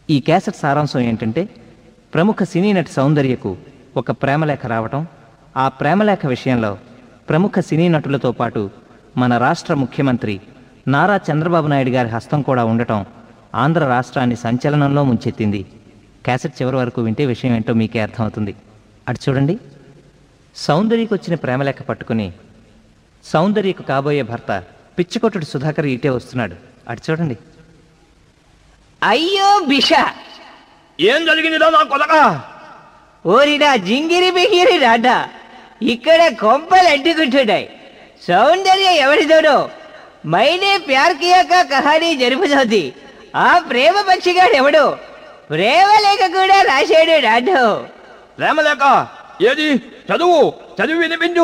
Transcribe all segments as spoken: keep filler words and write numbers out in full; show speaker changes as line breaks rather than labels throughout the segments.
ఈ క్యాసెట్ సారాంశం ఏంటంటే, ప్రముఖ సినీ నటి సౌందర్యకు ఒక ప్రేమలేఖ రావటం, ఆ ప్రేమలేఖ విషయంలో ప్రముఖ సినీ నటులతో పాటు మన రాష్ట్ర ముఖ్యమంత్రి నారా చంద్రబాబు నాయుడు గారి హస్తం కూడా ఉండటం ఆంధ్ర రాష్ట్రాన్ని సంచలనంలో ముంచెత్తింది. క్యాసెట్ చివరి వరకు వింటే విషయం ఏంటో మీకే అర్థమవుతుంది. అటు చూడండి. సౌందర్యకు వచ్చిన ప్రేమలేఖ పట్టుకుని సౌందర్యకు కాబోయే భర్త పిచ్చికొట్టుడు సుధాకర్ ఇటే వస్తున్నాడు. అటు చూడండి.
అయ్యో బిష,
ఏం జరిగిందిరా నా కొదకా?
ఓరిడా జింగిరి బిగిరి రాడా, ఇక్కడ కొంపలు అడ్డుకుంటున్నాయి. సౌందర్య ఎవరిదోనో మైనే ప్యార్ కియాక కహానీ జరుపుతోంది. ఆ ప్రేమ పక్షిగాడు ఎవడు ప్రేమ లేఖ కూడా రాశాడు రాడు.
ప్రేమలేఖ ఏది? చదువు చదువు వినిపించు.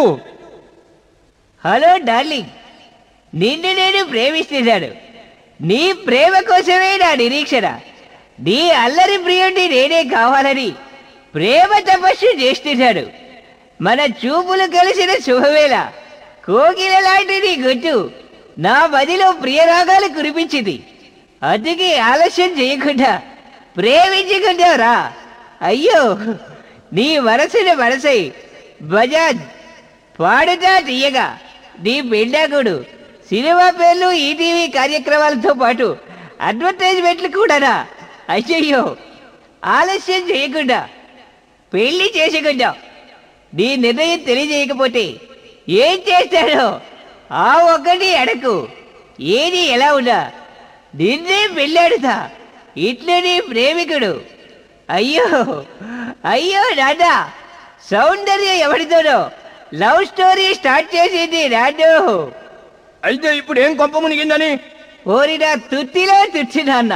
హలో డార్లింగ్, నిన్ను నేను ప్రేమిస్తున్నాను. నీ ప్రేమ కోసమే నా నిరీక్షణ. నీ అల్లరి ప్రియుడిని నేనే కావాలని ప్రేమ తపస్సు చేస్తున్నాడు. మన చూపులు కలిసిన శుభవేళ కోకిల లాంటి నీ గుట్టు నా మదిలో ప్రియరాగాలు కురిపించింది. అందుకే ఆలస్యం చేయకుండా ప్రేమించుకుంటావురా. అయ్యో, నీ మనసుని మనసై బజాజ్ పాడుతా తీయగా నీ పెండాకుడు సినిమా పేర్లు, ఈటీవీ కార్యక్రమాలతో పాటు అడ్వర్టైజ్మెంట్లు కూడానా? అయ్యయ్యో, ఆలస్యం చేయకుండా పెళ్లి చేసుకుంటా. నీ నిర్ణయం తెలియజేయకపోతే ఏం చేస్తాడో ఆ ఒక్కటి అడకు. ఏది ఎలా ఉన్నా నిన్నే పెళ్ళాడుతా. ఇట్లు నీ ప్రేమికుడు. అయ్యో అయ్యో నాన్న, సౌందర్య ఎవరితోనో లవ్ స్టోరీ స్టార్ట్ చేసింది నాన్న.
అయితే ఇప్పుడు ఏం కొంప మునిగిందని?
ఓరినా తుత్తిలో తుచ్చి నాన్న,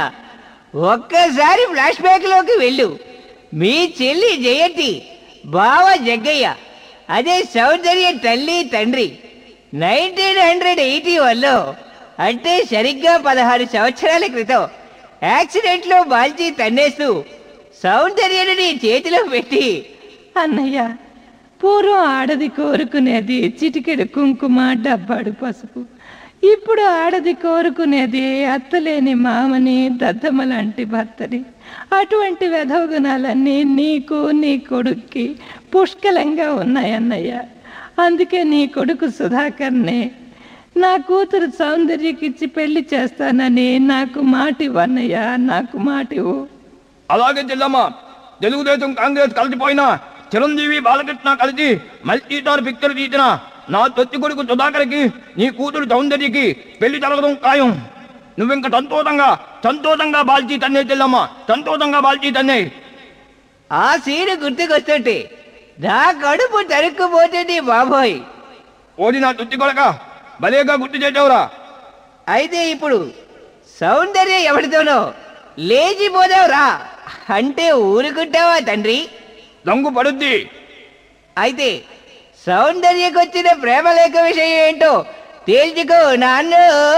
ఒక్కసారి ఫ్లాష్ బ్యాక్ లోకి వెళ్ళు. మీ చెల్లి జయంతి, బావ జగ్గయ్య, అదే సౌందర్య తల్లి తండ్రి నైన్టీన్ హండ్రెడ్ ఎయిటీ వన్లో అంటే సరిగ్గా పదహారు సంవత్సరాల క్రితం యాక్సిడెంట్ లో బాల్చి తన్నేస్తూ సౌందర్యను నీ చేతిలో పెట్టి,
అన్నయ్య, పూర్వం ఆడది కోరుకునేది చిటికెడు కుంకుమ, డబ్బాడు పసుపు. ఇప్పుడు ఆడది కోరుకునేది అత్తలేని మామని, దద్దమ్మ లాంటి భర్తని. అటువంటి వెధవ గుణాలన్నీ నీకు నీ కొడుక్కి పుష్కలంగా ఉన్నాయన్నయ్య. అందుకే నీ కొడుకు సుధాకర్ని నా కూతురు సౌందర్యకిచ్చి పెళ్లి చేస్తానని నాకు మాటివన్నయ్య, నాకు మాటివు.
అలాగే చెల్లమ్మా, తెలుగుదేశం కాంగ్రెస్ కలిసిపోయినా చిరంజీవి బాలకృష్ణ కలిసి మల్టీ స్టార్ పిక్చర్ తీసిన నా తొత్తి కొడుకు సుధాకర్కి నీ కూతురు సౌందర్యకి పెళ్లి జరగడం ఖాయం. నువ్వింక సంతోషంగా సంతోషంగా బాల్చి తన్నే చెల్లమ్మా, సంతోషంగా బాల్చి తన్నే.
ఆ సీను గుర్తుకొస్తుంటే నా కడుపు తరుక్కుపోతుంది బాబోయ్.
ఓడి నా తొత్తి కొడక, భలేగా గుర్తు చేసావురా.
అయితే ఇప్పుడు సౌందర్య ఎవరితోనో లేచిపోదావురా అంటే ఊరుకుంటావా తండ్రి?
రంగు పడుద్ది.
అయితే సౌందర్యకొచ్చిన ప్రేమలేఖ విషయం ఏంటో తేల్చుకో నాన్న.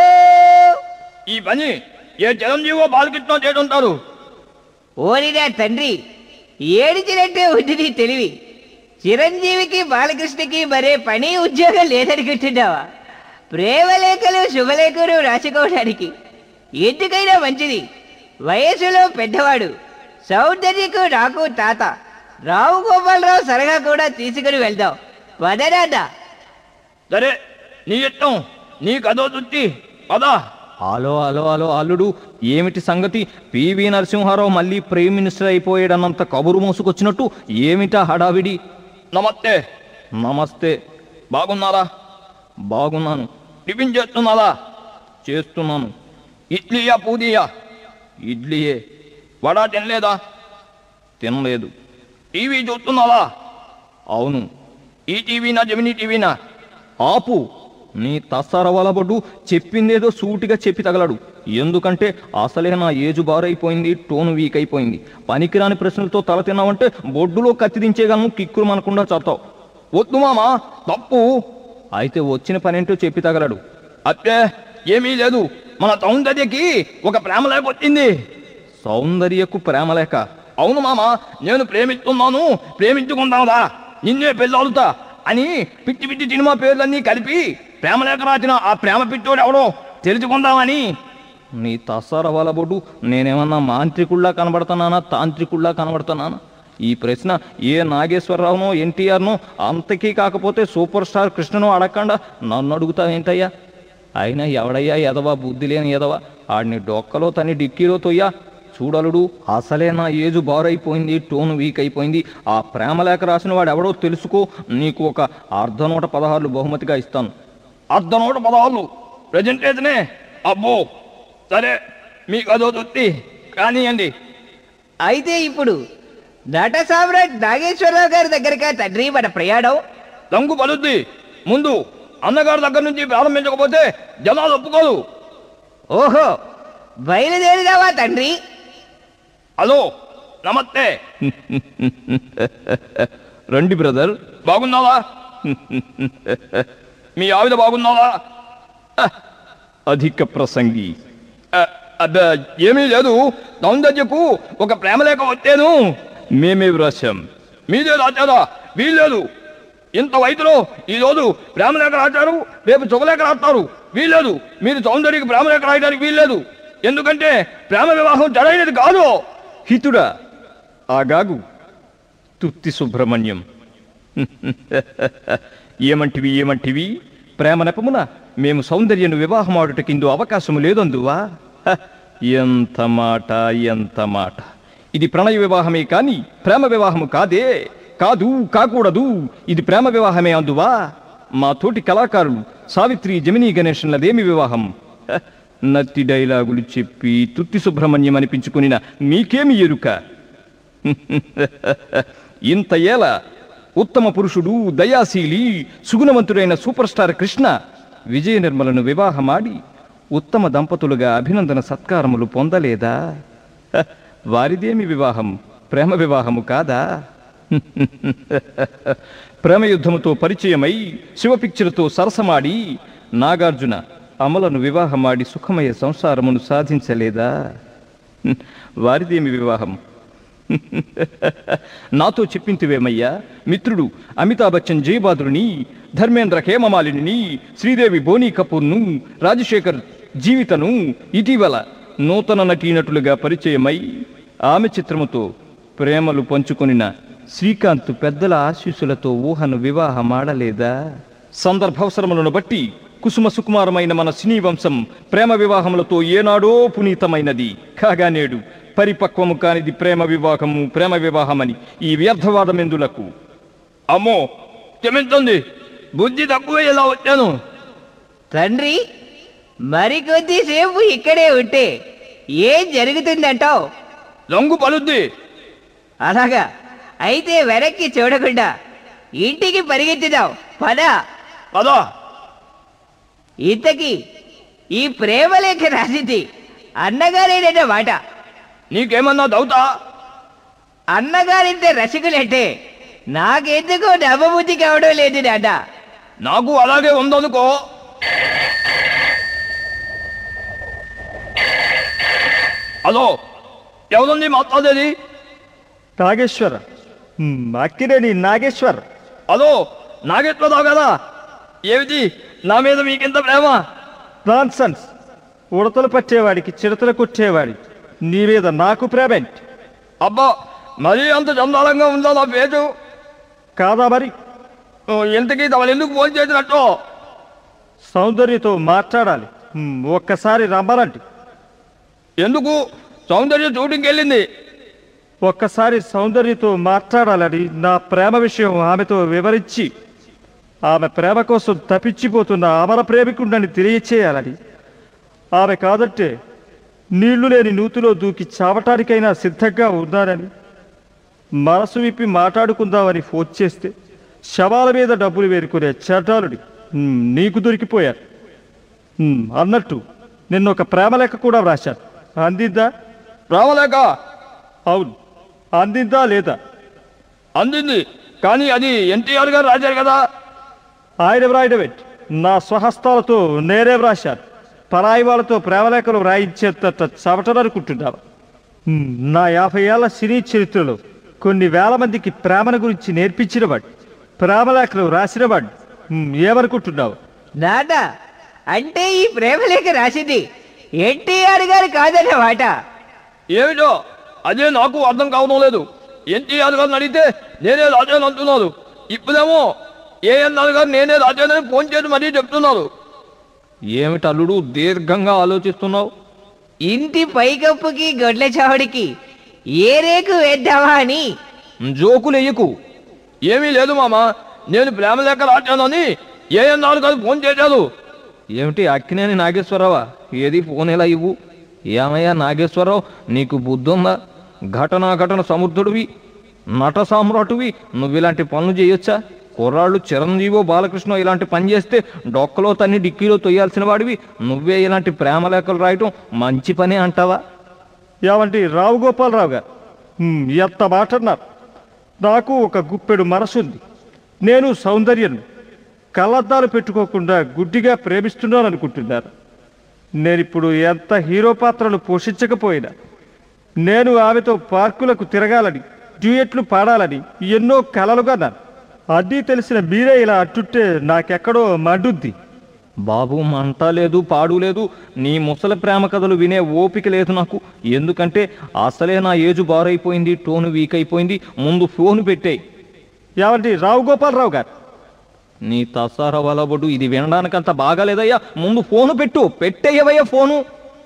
ఈ పని ఏ చిరంజీవో బాలకృష్ణ చేస్తుంటారు.
ఓరినా తండ్రి, ఏడిచినట్టే ఉంది నీ తెలివి. చిరంజీవికి బాలకృష్ణకి మరే పని ఉద్యోగం లేదనుకుంటున్నావా? ప్రేమలేఖలు శుభలేఖలు రాసుకోవడానికి ఎందుకైనా మంచిది. వయసులో పెద్దవాడు సౌందర్యకు నాకు తాత రావు గోపాలరావు సరగా కూడా తీసుకుని వెళ్దాం. పదనాన్న.
సరే, నీ ఇష్టం, నీ కదో చుట్టి పదా.
హలో హలో హలో అల్లుడు, ఏమిటి సంగతి? పివి నరసింహారావు మళ్ళీ ప్రైమ్ మినిస్టర్ అయిపోయాడన్నంత కబురు మోసుకొచ్చినట్టు ఏమిటా హడావిడి?
నమస్తే.
నమస్తే.
బాగున్నారా?
బాగున్నాను.
టిఫిన్ చేస్తున్నారా?
చేస్తున్నాను.
ఇడ్లీయా పూదియా?
ఇడ్లీయే.
వడా తినలేదా?
తినలేదు.
టీవీ చూస్తున్నావా?
అవును.
ఈ టీవీనా జమినీ టీవీనా?
ఆపు. నీ తస్సరవలబడు చెప్పిందేదో సూటిగా చెప్పి తగలడు. ఎందుకంటే అసలే నా ఏజు బారైపోయింది, టోన్ వీక్ అయిపోయింది. పనికిరాని ప్రశ్నలతో తల తిన్నావంటే బొడ్డులో కత్తిరించేగలను, కిక్కులు మనకుండా చస్తావు.
వద్దు మామా, తప్పు.
అయితే వచ్చిన పనేంటో చెప్పి తగలడు.
అత్తే ఏమీ లేదు, మన సౌందర్యకి ఒక ప్రేమ లేఖ వచ్చింది.
సౌందర్యకు ప్రేమలేఖ?
అవును మామా, నేను ప్రేమిస్తున్నాను, ప్రేమించుకుందాంరా, నిన్నే పెళ్ళాడుతా అని పిచ్చి పిచ్చి సినిమా పేర్లన్నీ కలిపి ప్రేమలేఖ రాసిన ఆ ప్రేమ పిచ్చోడు ఎవడో తెలుసుకుందామని. నీ తసార వలబొడు నేనేమన్నా మాంత్రికుల్లా కనబడుతున్నానా తాంత్రికుల్లా కనబడుతున్నానా? ఈ ప్రశ్న ఏ నాగేశ్వరరావునో ఎన్టీఆర్నో అంతకీ కాకపోతే సూపర్ స్టార్ కృష్ణనో అడగకుండా నన్ను అడుగుతావేంటయ్యా? అయినా ఎవడయ్యా ఎదవా, బుద్ధి లేని ఎదవా? ఆడిని డొక్కలో తని డిక్కీలో తొయ్యా. చూడలుడు, అసలే నా ఏజు బారైపోయింది, టోన్ వీక్ అయిపోయింది. ఆ ప్రేమలేఖ రాసిన వాడు ఎవడో తెలుసుకో. నీకు ఒక అర్ధ నూట పదహారులు బహుమతిగా ఇస్తాను. అర్ధ నూట పదహారులు ప్రజెంటేషనే? అబ్బో, సరే, మీకు అదో తృప్తి కానివ్వండి.
అయితే ఇప్పుడు నట సామ్రాట్ నాగేశ్వరరావు గారి దగ్గరగా తండ్రి మన ప్రయాణం
రంగు పలుద్ది. ముందు అన్నగారి దగ్గర నుంచి ప్రారంభించకపోతే జనాలు ఒప్పుకోదు.
ఓహో, బయలుదేరినావా తండ్రి?
హలో, నమస్తే. రండి బ్రదర్. బాగున్నావా? మీ ఆవిడ బాగున్నావా? అధిక ప్రసంగి. అబ్బా, ఏమీ లేదు. సౌందర్యకు ఒక ప్రేమలేఖ వచ్చాను. మేమే వ్రాసాం. మీదే రాచారా? వీల్లేదు. ఇంత వయసులో ఈరోజు ప్రేమలేఖ రాశారు, రేపు శుభలేఖ రాస్తారు. వీల్లేదు. మీరు సౌందర్యకి ప్రేమలేఖ రాయడానికి వీల్లేదు. ఎందుకంటే ప్రేమ వివాహం జరైనది కాదు. హితుడా, ఆగాగు. తుత్తి సుబ్రహ్మణ్యం. ఏమంటివి ఏమంటివి? ప్రేమ నెపమున మేము సౌందర్యను వివాహమాడుటకిందు అవకాశము లేదందువా? ఎంత మాట, ఎంత మాట. ఇది ప్రణయ వివాహమే కాని ప్రేమ వివాహము కాదే. కాదు, కాకూడదు. ఇది ప్రేమ వివాహమే అందువా? మా తోటి కళాకారులు సావిత్రి, జమినీ గణేశన్లదేమి వివాహం? నత్తి డైలాగులు చెప్పి తుత్తి సుబ్రహ్మణ్యం అనిపించుకునిన మీకేమి ఎరుక? ఇంత ఏల ఉత్తమ పురుషుడు, దయాశీలి, సుగుణవంతుడైన సూపర్ స్టార్ కృష్ణ విజయ నిర్మలను వివాహమాడి ఉత్తమ దంపతులుగా అభినందన సత్కారములు పొందలేదా? వారిదేమి వివాహం? ప్రేమ వివాహము కాదా? ప్రేమయుద్ధముతో పరిచయమై శివ పిక్చర్తో సరసమాడి నాగార్జున అమలను వివాహమాడి సుఖమయ సంసారమును సాధించలేదా? వారిదేమి వివాహం? నాతో చెప్పింతివేమయ్యా. మిత్రుడు అమితాబ్ బచ్చన్ జయబాదుని, ధర్మేంద్ర హేమమాలిని, శ్రీదేవి బోనీ కపూర్ను, రాజశేఖర్ జీవితను ఇటీవల నూతన నటీనటులుగా పరిచయమై ఆమె చిత్రముతో ప్రేమలు పంచుకొనిన శ్రీకాంత్ పెద్దల ఆశీస్సులతో ఊహను వివాహమాడలేదా? సందర్భావసరములను బట్టి కుసుమ సుకుమారమైన మన సినీ వంశం ప్రేమ వివాహములతో ఏనాడో పునీతమైనది. కాగా నేడు పరిపక్వము కానిది ప్రేమ వివాహము, ప్రేమ వివాహమని ఈ వ్యర్థవాదమెందులకు? అమ్మో, క్షమించండి, బుద్ధి తక్కువ ఎలా వచ్చాను.
తండ్రి, మరికొద్దిసేపు ఇక్కడే ఉంటే ఏం జరుగుతుందంటావు?
రంగు పలుద్ది.
అలాగా అయితే వెనక్కి చూడకుండా ఇంటికి పరిగెత్తుదాం, పదా
పదా.
ఇంతకీ ఈ ప్రేమలేఖ రాసింది అన్నగారేనట మాట.
నీకేమన్నా దౌతా?
అన్నగారింత రసికులంటే నాకెందుకో నమ్మబుద్ధి కావడం లేదు నాన్న.
నాకు అలాగే ఉందనుకో. హలో, ఎవరండి మాట్లాడేది?
నాగేశ్వర, అక్కినేని నాగేశ్వర్.
హలో, నాగేశ్వరరావు కదా? ఏమిటి నా మీద మీకెంత ప్రేమ?
నాన్సెన్స్. ఉడతలు పట్టేవాడికి చిడతలు కొట్టేవాడి నీ మీద నాకు ప్రేమేంటి?
అబ్బా, మరీ అంత చందాలంగా ఉందా నా పేరు?
కాదా మరి?
ఇంతకీ తమను ఎందుకు ఫోన్ చేసినట్టు?
సౌందర్యతో మాట్లాడాలి, ఒక్కసారి రమ్మనండి.
ఎందుకు? సౌందర్య షూటింగ్కి వెళ్ళింది.
ఒక్కసారి సౌందర్యతో మాట్లాడాలని నా ప్రేమ విషయం ఆమెతో వివరించి ఆమె ప్రేమ కోసం తప్పించిపోతున్న అమర ప్రేమికుడిని తెలియచేయాలని. ఆమె కాదంటే నీళ్లు లేని నూతిలో దూకి చావటానికైనా సిద్ధంగా ఉన్నానని మనసు విప్పి మాట్లాడుకుందామని ఫోన్ చేస్తే శవాల మీద డబ్బులు వేరుకునే చట్టాలుడి నీకు దొరికిపోయారు. అన్నట్టు నిన్న ఒక ప్రేమలేఖ కూడా వ్రాశాను, అందిందా?
ప్రేమలేఖ?
అవును, అందిందా లేదా?
అందింది, కానీ అది ఎన్టీఆర్ గారు రాశారు కదా.
ఆయన వ్రాయడమేంటి? నా స్వహస్తాలతో నేనే వ్రాశాను. పరాయి వాళ్ళతో ప్రేమలేఖలు వ్రాయించేంత చవటననుకుంటున్నావా? నా యాభై ఏళ్ల సినీ చరిత్రలో కొన్ని వేల మందికి ప్రేమను గురించి నేర్పించినవాడు, ప్రేమలేఖలు రాసినవాడు. ఏమనుకుంటున్నావు?
నాన్న, అంటే ఈ ప్రేమలేఖ రాసింది ఎన్టీఆర్ గారు కాదన్నమాట.
ఏమిటో అదే నాకు అర్థం కావడం లేదు. ఎన్టీఆర్ గారిని అడిగితే నేనే రాజాను అంటున్నారు. ఇప్పుడేమో ఏఎన్ఆర్ గారు నేనే రాజానని ఫోన్ చేసి మరీ చెప్తున్నారు. ఏమిటి అల్లుడు దీర్ఘంగా ఆలోచిస్తున్నావు?
ఇంటి పైకప్పుకి గొడ్ల చావడికి ఏ రేకు వేద్దామా అని.
జోకులు ఎయ్యకు. ఏమీ లేదు మామ, నేను ప్రేమ లేఖ రాశానని ఏఎన్ఆర్ గారు ఫోన్ చేశారు. ఏమిటి అక్కినేని నాగేశ్వరరావా? ఏది ఫోన్ ఎలా ఇవ్వు. ఏమయ్యా నాగేశ్వరరావు, నీకు బుద్ధుందా? ఘటనా ఘటన సముద్రుడివి, నట సామ్రాటువి, నువ్వు ఇలాంటి పనులు చేయొచ్చా? కుర్రాళ్ళు చిరంజీవో బాలకృష్ణ ఇలాంటి పని చేస్తే డొక్కలో తన్ని డిక్కీలో తొయ్యాల్సిన వాడివి నువ్వే ఇలాంటి ప్రేమ లేఖలు రాయటం మంచి పనే అంటావా?
ఏమంటే రావు గోపాలరావు గారు, హ్మ్, ఎంత మాట అన్నారు. నాకు ఒక గుప్పెడు మనసుంది. నేను సౌందర్యను కళ్ళద్దాలు పెట్టుకోకుండా గుడ్డిగా ప్రేమిస్తున్నాను అనుకుంటున్నారు. నేనిప్పుడు ఎంత హీరో పాత్రలు పోషించకపోయినా నేను ఆమెతో పార్కులకు తిరగాలని, డ్యూయెట్లు పాడాలని ఎన్నో కలలుగా నాను. అన్నీ తెలిసిన మీరే ఇలా అంటుంటే నాకెక్కడో మండుద్ది.
బాబు, మంట లేదు, పాడు లేదు. నీ ముసలి ప్రేమ కథలు వినే ఓపిక లేదు నాకు. ఎందుకంటే అసలే నా ఏజు బారైపోయింది, టోను వీక్ అయిపోయింది. ముందు ఫోను పెట్టేయి.
ఏమంటే రావు గోపాలరావు గారు,
నీ తసార వలబడు ఇది వినడానికి అంత బాగాలేదయ్యా. ముందు ఫోను పెట్టు. పెట్టేయవయ్యా ఫోను.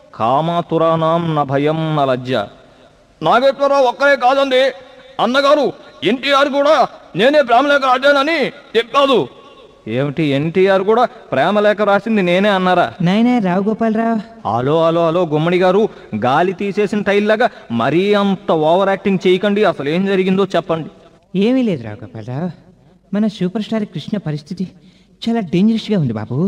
కామాతురానాం న భయం న లజ్జ. నాగేశ్వరరావు ఒక్కరే కాదండి, అన్నగారు ఎన్టీఆర్ కూడా నేనే ప్రేమలేఖ రాశానని చెప్పాదు. ఏమిటి, ఎన్టీఆర్ కూడా ప్రేమలేఖ రాసింది నేనే అన్నారా?
నాయనా Rao Gopalrao.
Hello hello hello Gummadi గారు, గాలి తీసేసిన టైల్లాగా మరీ అంత ఓవర్ యాక్టింగ్ చేయకండి. అసలు ఏం జరిగిందో చెప్పండి.
ఏమీ లేదు రావు గోపాలరావు, మన సూపర్ స్టార్ కృష్ణ పరిస్థితి చాలా డేంజరస్గా ఉంది బాబు.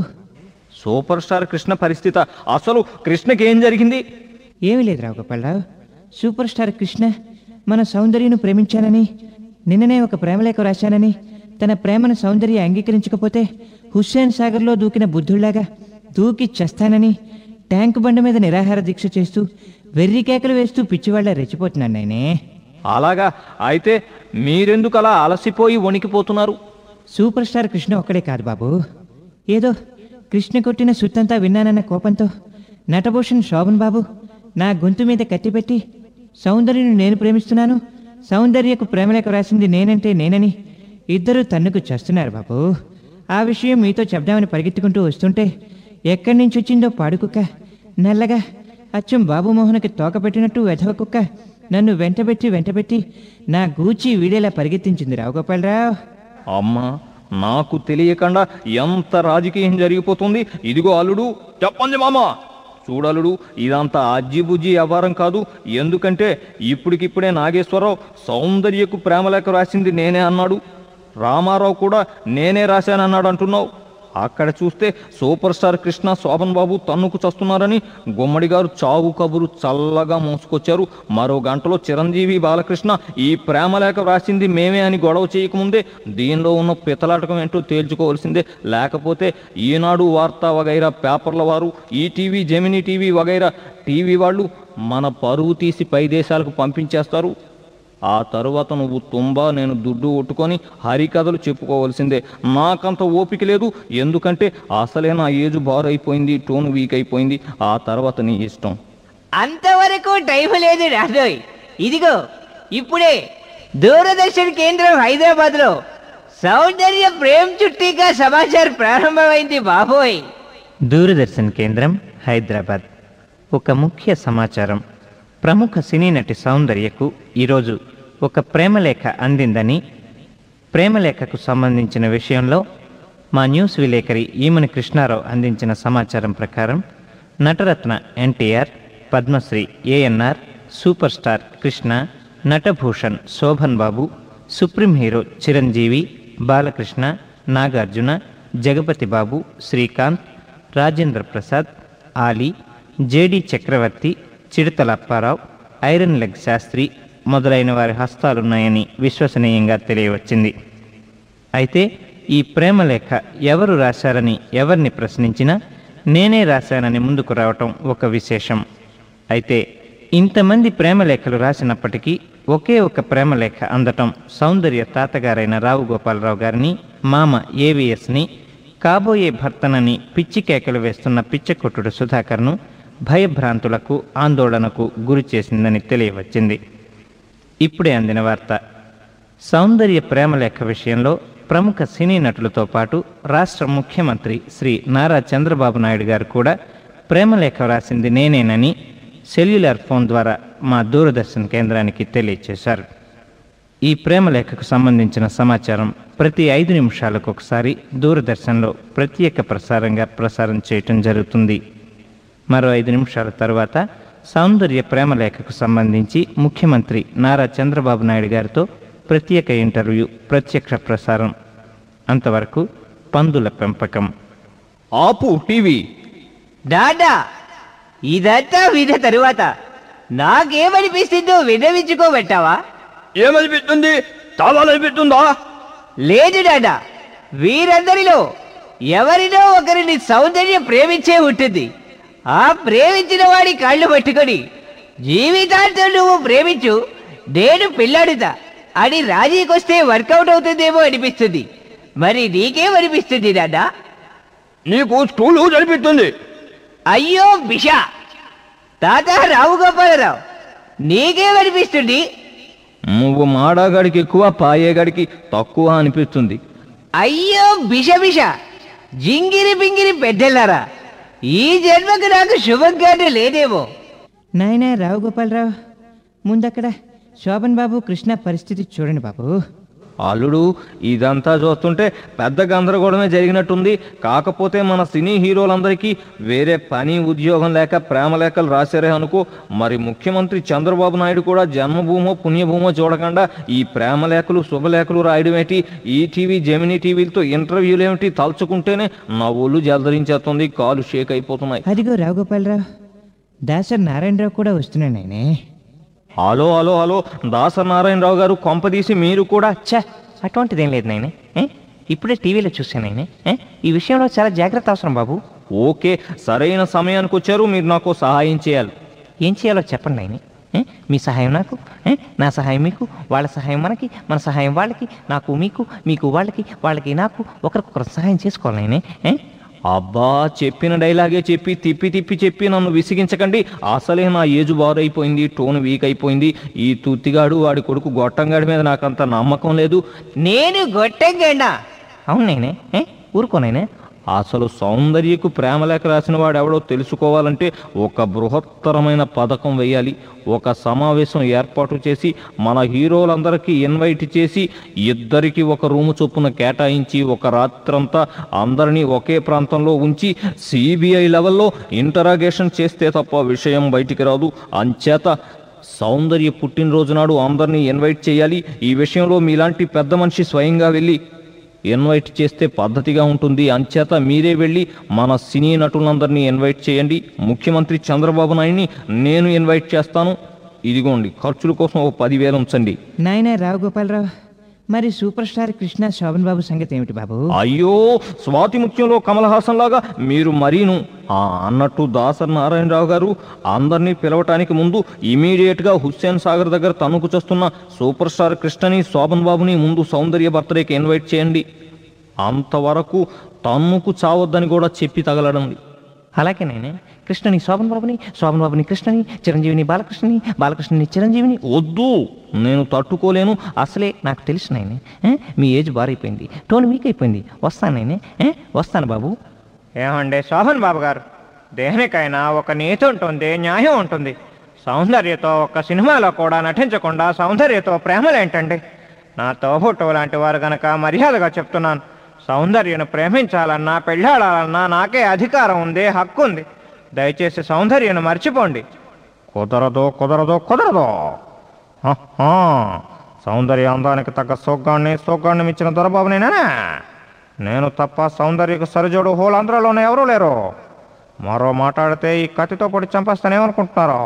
సూపర్ స్టార్ కృష్ణ పరిస్థితి? అసలు కృష్ణకి ఏం జరిగింది?
ఏమీ లేదు రావు గోపాలరావు, సూపర్ స్టార్ కృష్ణ మన సౌందర్యను ప్రేమించానని, నిన్ననే ఒక ప్రేమలేఖ రాశానని, తన ప్రేమను సౌందర్య అంగీకరించకపోతే హుస్సేన్ సాగర్లో దూకిన బుద్ధుళ్లాగా దూకి చస్తానని ట్యాంకు బండ మీద నిరాహార దీక్ష చేస్తూ వెర్రి కేకలు వేస్తూ పిచ్చివాళ్ళ రెచ్చిపోతున్నాను నేనే.
అలాగా? అయితే మీరెందుకు అలా అలసిపోయి వణికిపోతున్నారు?
సూపర్ స్టార్ కృష్ణ ఒక్కడే కాదు బాబు, ఏదో కృష్ణ కొట్టిన సుత్తంతా విన్నానన్న కోపంతో నటభూషణ్ శోభన్ బాబు నా గొంతు మీద కత్తిపెట్టి సౌందర్యను నేను ప్రేమిస్తున్నాను, సౌందర్యకు ప్రేమలేఖ రాసింది నేనంటే నేనని ఇద్దరూ తన్నుకు చేస్తున్నారు బాబు. ఆ విషయం మీతో చెప్దామని పరిగెత్తుకుంటూ వస్తుంటే ఎక్కడి నుంచి వచ్చిందో పాడుకుక్క, నల్లగా అచ్చం బాబుమోహన్కి తోక పెట్టినట్టు వెధవ కుక్క నన్ను వెంటబెట్టి వెంటబెట్టి నా గూచి వీడేలా పరిగెత్తించింది రావు గోపాలరావు.
అమ్మా, నాకు తెలియకుండా ఎంత రాజకీయం జరిగిపోతుంది. ఇదిగో అల్లుడు, చెప్పండి మామ. చూడలుడు, ఇదంతా అజ్జిబుజ్జి వ్యవహారం కాదు. ఎందుకంటే ఇప్పటికిప్పుడే నాగేశ్వరరావు సౌందర్యకు ప్రేమలేఖ రాసింది నేనే అన్నాడు. రామారావు కూడా నేనే రాశానన్నాడు అంటున్నావు. అక్కడ చూస్తే సూపర్ స్టార్ కృష్ణ, శోభన్ బాబు తన్నుకు చస్తున్నారని గుమ్మడి గారు చావు కబురు చల్లగా మోసుకొచ్చారు. మరో గంటలో చిరంజీవి, బాలకృష్ణ ఈ ప్రేమలేఖ రాసింది మేమే అని గొడవ చేయకముందే దీనిలో ఉన్న పితలాటకం ఏంటో తేల్చుకోవాల్సిందే. లేకపోతే ఈనాడు వార్తా వగైరా పేపర్ల వారు, ఈటీవీ, జెమినీ టీవీ వగైరా టీవీ వాళ్ళు మన పరువు తీసి పై దేశాలకు పంపించేస్తారు. ఆ తరువాత నువ్వు తుంబా, నేను దుడ్డు కొట్టుకొని హరికథలు చెప్పుకోవాల్సిందే. నాకంత ఓపిక లేదు. ఎందుకంటే అసలే నా ఏజు బారైపోయింది, టోన్ వీక్ అయిపోయింది. ఆ తర్వాత నీ ఇష్టం.
అంతవరకు టైం లేదు రాజోయ్. ఇదిగో ఇప్పుడే దూరదర్శన్ కేంద్రం హైదరాబాద్ లో సౌందర్య ప్రేమ్ చుట్టిగా సమాచారం ప్రారంభమైంది బాబోయ్.
దూరదర్శన్ కేంద్రం హైదరాబాద్. ఒక ముఖ్య సమాచారం. ప్రముఖ సినీ నటి సౌందర్యకు ఈరోజు ఒక ప్రేమలేఖ అందిందని, ప్రేమలేఖకు సంబంధించిన విషయంలో మా న్యూస్ విలేకరి ఈమని కృష్ణారావు అందించిన సమాచారం ప్రకారం Nataratna NTR, Padmashri ANR, super star Krishna, Natabhushan Sobhan Babu, supreme hero Chiranjeevi, Balakrishna, Nagarjuna, Jagapathi Babu, Srikanth, Rajendra Prasad, Ali, JD Chakravarthi, Chidathala Apparao, iron leg Sastri మొదలైన వారి హస్తాలున్నాయని విశ్వసనీయంగా తెలియవచ్చింది. అయితే ఈ ప్రేమలేఖ ఎవరు రాశారని ఎవరిని ప్రశ్నించినా నేనే రాశానని ముందుకు రావటం ఒక విశేషం. అయితే ఇంతమంది ప్రేమలేఖలు రాసినప్పటికీ ఒకే ఒక ప్రేమలేఖ అందటం సౌందర్య తాతగారైన రావు గోపాలరావు గారిని, మామ ఏవిఎస్ని, కాబోయే భర్తనని పిచ్చి కేకలు వేస్తున్న పిచ్చకొట్టుడు సుధాకర్ను, భయభ్రాంతులకు ఆందోళనకు గురి చేసిందని తెలియవచ్చింది. ఇప్పుడే అందిన వార్త. సౌందర్య ప్రేమలేఖ విషయంలో ప్రముఖ సినీ నటులతో పాటు రాష్ట్ర ముఖ్యమంత్రి శ్రీ నారా చంద్రబాబు నాయుడు గారు కూడా ప్రేమలేఖ రాసింది నేనేనని సెల్యులార్ ఫోన్ ద్వారా మా దూరదర్శన్ కేంద్రానికి తెలియచేశారు. ఈ ప్రేమలేఖకు సంబంధించిన సమాచారం ప్రతి ఐదు నిమిషాలకు ఒకసారి దూరదర్శన్లో ప్రత్యేక ప్రసారంగా ప్రసారం చేయటం జరుగుతుంది. మరో ఐదు నిమిషాల తర్వాత సౌందర్య ప్రేమలేఖకు సంబంధించి ముఖ్యమంత్రి నారా చంద్రబాబు నాయుడు గారితో ప్రత్యేక ఇంటర్వ్యూ ప్రత్యక్ష ప్రసారం. అంతవరకు పందుల పెంపకం.
ఆపు టీవీ.
డాడా, ఇదంతా విన్న తరువాత నాకేమనిపిస్తుందో విన్నవించుకోబెట్టావా?
ఏమనిపిస్తుంది? చావాలనిపిస్తుందా?
లేదు డాడా, వీరందరిలో ఎవరినో ఒకరిని సౌందర్యం ప్రేమించే ఉంటుంది. ఆ ప్రేమించిన వాడి కాళ్ళు పట్టుకొని జీవితాంతం నువ్వు ప్రేమించు, నేను పిల్లాడుతా అని రాజీకొస్తే వర్కౌట్ అవుతుందేమో అనిపిస్తుంది. మరి నీకేమనిపిస్తుంది డాడా?
నీకు స్టూలు జరిపిస్తుంది.
అయ్యో బిషా, తాత రావు గోపాలరావు, నీకేమనిపిస్తుంది?
నువ్వు మాడాగాడికి ఎక్కువ, పాయేగాడికి తక్కువ అనిపిస్తుంది.
అయ్యో బిష బిష, జింగిరి బింగిరి పెద్దలారా, ఈ జన్మకు నాకు శుభంగానే లేదేమో.
నాయనా రావు గోపాలరావు, ముందక్కడ శోభన్ బాబు కృష్ణ పరిస్థితి చూడండి బాబు.
అల్లుడు, ఇదంతా చూస్తుంటే పెద్ద గందరగోళమే జరిగినట్టుంది. కాకపోతే మన సినీ హీరోలందరికీ వేరే పని ఉద్యోగం లేక ప్రేమ లేఖలు రాశారే అనుకో. మరి ముఖ్యమంత్రి చంద్రబాబు నాయుడు కూడా జన్మభూమో పుణ్యభూమో చూడకుండా ఈ ప్రేమ లేఖలు శుభలేఖలు రాయడం ఏంటి? ఈ టీవీ జెమినీ టీవీలతో ఇంటర్వ్యూలు ఏమిటి? తలుచుకుంటేనే నా ఒళ్ళు జలదరించేస్తుంది, కాలు షేక్ అయిపోతున్నాయి.
అదిగో రావు గోపాలరావు, దాసర్ నారాయణరావు కూడా వస్తున్నాడు నాయనే.
Hello hello hello Dasari Narayanarao గారు, కొంపదీసి మీరు కూడా?
ఛ, అటువంటిదేం లేదు నాయనే. ఏ? ఇప్పుడే టీవీలో చూశాను నాయనే. ఏ? ఈ విషయంలో చాలా జాగ్రత్త అవసరం బాబు.
ఓకే, సరైన సమయానికి వచ్చారు. మీరు నాకు సహాయం చేయాలి.
ఏం చేయాలో చెప్పండి నాయనే. ఏ? మీ సహాయం నాకు, ఏ? నా సహాయం మీకు, వాళ్ళ సహాయం మనకి, మన సహాయం వాళ్ళకి, నాకు మీకు, మీకు వాళ్ళకి, వాళ్ళకి నాకు, ఒకరికొకరు సహాయం చేసుకోవాలి నాయనే. ఏ?
అబ్బా, చెప్పిన డైలాగే చెప్పి తిప్పి తిప్పి చెప్పి నన్ను విసిగించకండి. అసలే నా ఏజు బారైపోయింది, టోన్ వీక్ అయిపోయింది. ఈ తుత్తిగాడు వాడి కొడుకు గొట్టంగాడి మీద నాకంత నమ్మకం లేదు.
నేను గొట్టంగన్నా?
అవును నాయనే. ఏ? ఊరుకోనైనా.
అసలు సౌందర్యకు ప్రేమలేఖ రాసిన వాడు ఎవడో తెలుసుకోవాలంటే ఒక బృహత్తరమైన పథకం వేయాలి. ఒక సమావేశం ఏర్పాటు చేసి మన హీరోలందరికీ ఇన్వైట్ చేసి ఇద్దరికి ఒక రూము చొప్పున కేటాయించి ఒక రాత్రంతా అందరినీ ఒకే ప్రాంతంలో ఉంచి సిబిఐ లెవెల్లో ఇంటరాగేషన్ చేస్తే తప్ప విషయం బయటికి రాదు. అంచేత సౌందర్య పుట్టినరోజు నాడు అందరినీ ఇన్వైట్ చేయాలి. ఈ విషయంలో మీలాంటి పెద్ద మనిషి స్వయంగా వెళ్ళి ఇన్వైట్ చేస్తే పద్ధతిగా ఉంటుంది. అంచేత మీరే వెళ్ళి మన సినీ నటులందరినీ ఇన్వైట్ చేయండి. ముఖ్యమంత్రి చంద్రబాబు నాయుడిని నేను ఇన్వైట్ చేస్తాను. ఇదిగోండి, ఖర్చుల కోసం ఒక పదివేలు ఉంచండి.
నాయనా రావు గోపాలరావు, మరి సూపర్ స్టార్ కృష్ణ శోభన్ బాబు సంగతి ఏమిటి బాబు?
అయ్యో, స్వాతి ముత్యంలో కమల్ హాసన్ లాగా మీరు మరీను. ఆ అన్నట్టు దాసరి నారాయణరావు గారు, అందరినీ పిలవటానికి ముందు ఇమీడియట్గా హుస్సేన్ సాగర్ దగ్గర తణుకు చేస్తున్న సూపర్ స్టార్ కృష్ణని శోభన్ బాబుని ముందు సౌందర్య బర్త్డేకి ఇన్వైట్ చేయండి. అంతవరకు తన్నుకు చావద్దని కూడా చెప్పి తగలడండి.
అలాగే నాయనే. కృష్ణని శోభన్ బాబుని, శోభన్ బాబుని కృష్ణని, చిరంజీవిని బాలకృష్ణని, బాలకృష్ణని చిరంజీవిని.
వద్దు, నేను తట్టుకోలేను.
అసలే నాకు తెలుసు నాయనే. ఏ? మీ ఏజ్ బారైపోయింది, టోన్ వీక్ అయిపోయింది. వస్తాను నాయనే. ఏ? వస్తాను బాబు.
ఏమండే శోభన్ బాబు గారు, దేనికైనా ఒక నీతి ఉంటుంది, న్యాయం ఉంటుంది. సౌందర్యతో ఒక సినిమాలో కూడా నటించకుండా సౌందర్యతో ప్రేమలేంటండి? నా తోబుట్టు లాంటి వారు గనక మర్యాదగా చెప్తున్నాను, సౌందర్యను ప్రేమించాలన్నా పెళ్ళాడాలన్నా నాకే అధికారం ఉంది, హక్కు ఉంది. దయచేసి సౌందర్యను మర్చిపోండి. కుదరదు కుదరదు కుదరదు. సౌందర్య అందానికి తగ్గ సోగ్గాన్ని సోగ్గాన్ని మించిన దొరబాబునేనా? నేను తప్ప సౌందర్యకు సరిజోడు హోల్ ఆంధ్రాలోనే ఎవరూ లేరు. మరో మాట్లాడితే ఈ కత్తితో పొడి చంపేస్తానేమనుకుంటున్నారో?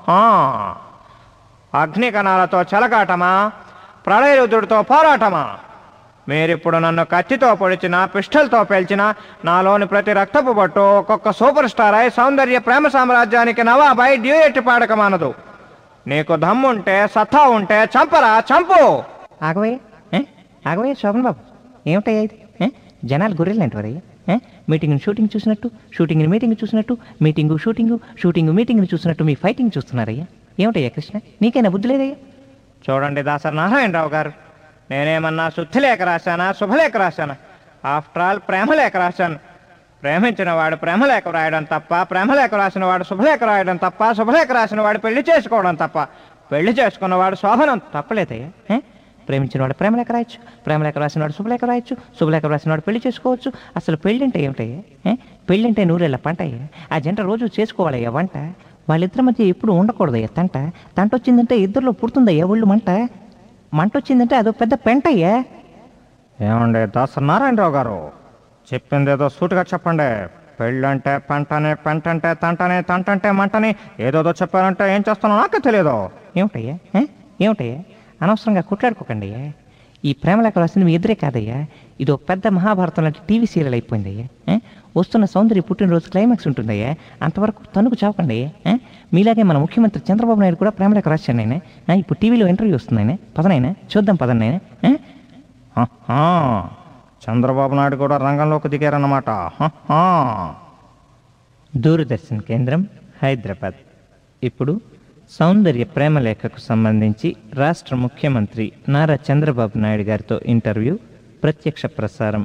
అగ్నికణాలతో చెలగాటమా, ప్రళయరుద్రుడితో పోరాటమా? మీరిప్పుడు నన్ను కత్తితో పొడిచినా పిస్టల్తో పేల్చినా నాలోని ప్రతి రక్తపు బట్టు ఒక్కొక్క సూపర్ స్టార్ అయి సౌందర్య ప్రేమ సామ్రాజ్యానికి నవాబై డ్యూయెట్ పాడక మానదు. నీకు దమ్ముంటే సత్తా ఉంటే చంపరా, చంపు.
ఆగవయ్య, ఆగవయ్య శోభన్ బాబు, ఏమిటయ్యా ఇది? జనాలు గొర్రెలు అంటారు. మీటింగ్ని షూటింగ్ చూసినట్టు, షూటింగ్ని మీటింగ్ చూసినట్టు, మీటింగు షూటింగు, షూటింగు మీటింగ్ని చూసినట్టు మీ ఫైటింగ్ చూస్తున్నారయ్యా. ఏమిటయ్యా కృష్ణ, నీకైనా బుద్ధి లేదయ్యా?
చూడండి దాసరి నారాయణరావు గారు, నేనేమన్నా శుద్ధిలేఖ రాశానా, శుభలేఖ రాశానా? ఆఫ్టర్ ఆల్ ప్రేమలేఖ రాశాను. ప్రేమించిన వాడు ప్రేమలేఖ రాయడం తప్ప, ప్రేమలేఖ రాసిన వాడు శుభలేఖ రాయడం తప్ప, శుభలేఖ రాసిన వాడు పెళ్లి చేసుకోవడం తప్ప, పెళ్లి చేసుకున్నవాడు శోభనం తప్పలేదయ్యా. ప్రేమించిన వాడు ప్రేమలేఖ రాయొచ్చు, ప్రేమలేఖ రాసిన వాడు శుభలేఖ రాయొచ్చు, శుభలేఖ రాసిన వాడు పెళ్లి చేసుకోవచ్చు. అసలు పెళ్ళంటే ఏమిటయ్యా? పెళ్ళంటే నూరేళ్ళ పంట అయ్యా. ఆ జంట రోజు చేసుకోవాలయ్యా వంట. వాళ్ళిద్దరి మధ్య ఎప్పుడు ఉండకూడదయ్యా తంట. తంట వచ్చిందంటే ఇద్దరిలో పుడుతుందయ్యా ఒళ్ళు మంట. మంట వచ్చిందంటే అదో పెద్ద పెంటయ్యా. ఏమండే దాసరి నారాయణరావు గారు, చెప్పింది ఏదో సూటుగా చెప్పండి. పెళ్ళంటే పంటనే, పెంటంటే తంటనే, తంటంటే మంటని ఏదోదో చెప్పారంటే ఏం చేస్తానో నాకే తెలియదు. ఏమిటయ్యా ఏమిటయ్యా అనవసరంగా కొట్లాడుకోకండి అయ్యా. ఈ ప్రేమలేఖ రాసింది మీ ఎదురే కాదయ్యా, ఇది ఒక పెద్ద మహాభారతం లాంటి టీవీ సీరియల్ అయిపోయిందయ్యా. వస్తున్న సౌందర్య పుట్టినరోజు క్లైమాక్స్ ఉంటుందయ్యా, అంతవరకు తనుకు చావకండి అయ్యా. మీలాగే మన ముఖ్యమంత్రి చంద్రబాబు నాయుడు కూడా ప్రేమలేఖ రాశాను ఆయన. ఇప్పుడు టీవీలో ఇంటర్వ్యూ వస్తుంది ఆయన. పదనైనా చూద్దాం పదండి ఆయన. చంద్రబాబు నాయుడు కూడా రంగంలోకి దిగారన్నమాట.
దూరదర్శన్ కేంద్రం, హైదరాబాద్. ఇప్పుడు సౌందర్య ప్రేమలేఖకు సంబంధించి రాష్ట్ర ముఖ్యమంత్రి నారా చంద్రబాబు నాయుడు గారితో ఇంటర్వ్యూ ప్రత్యక్ష ప్రసారం.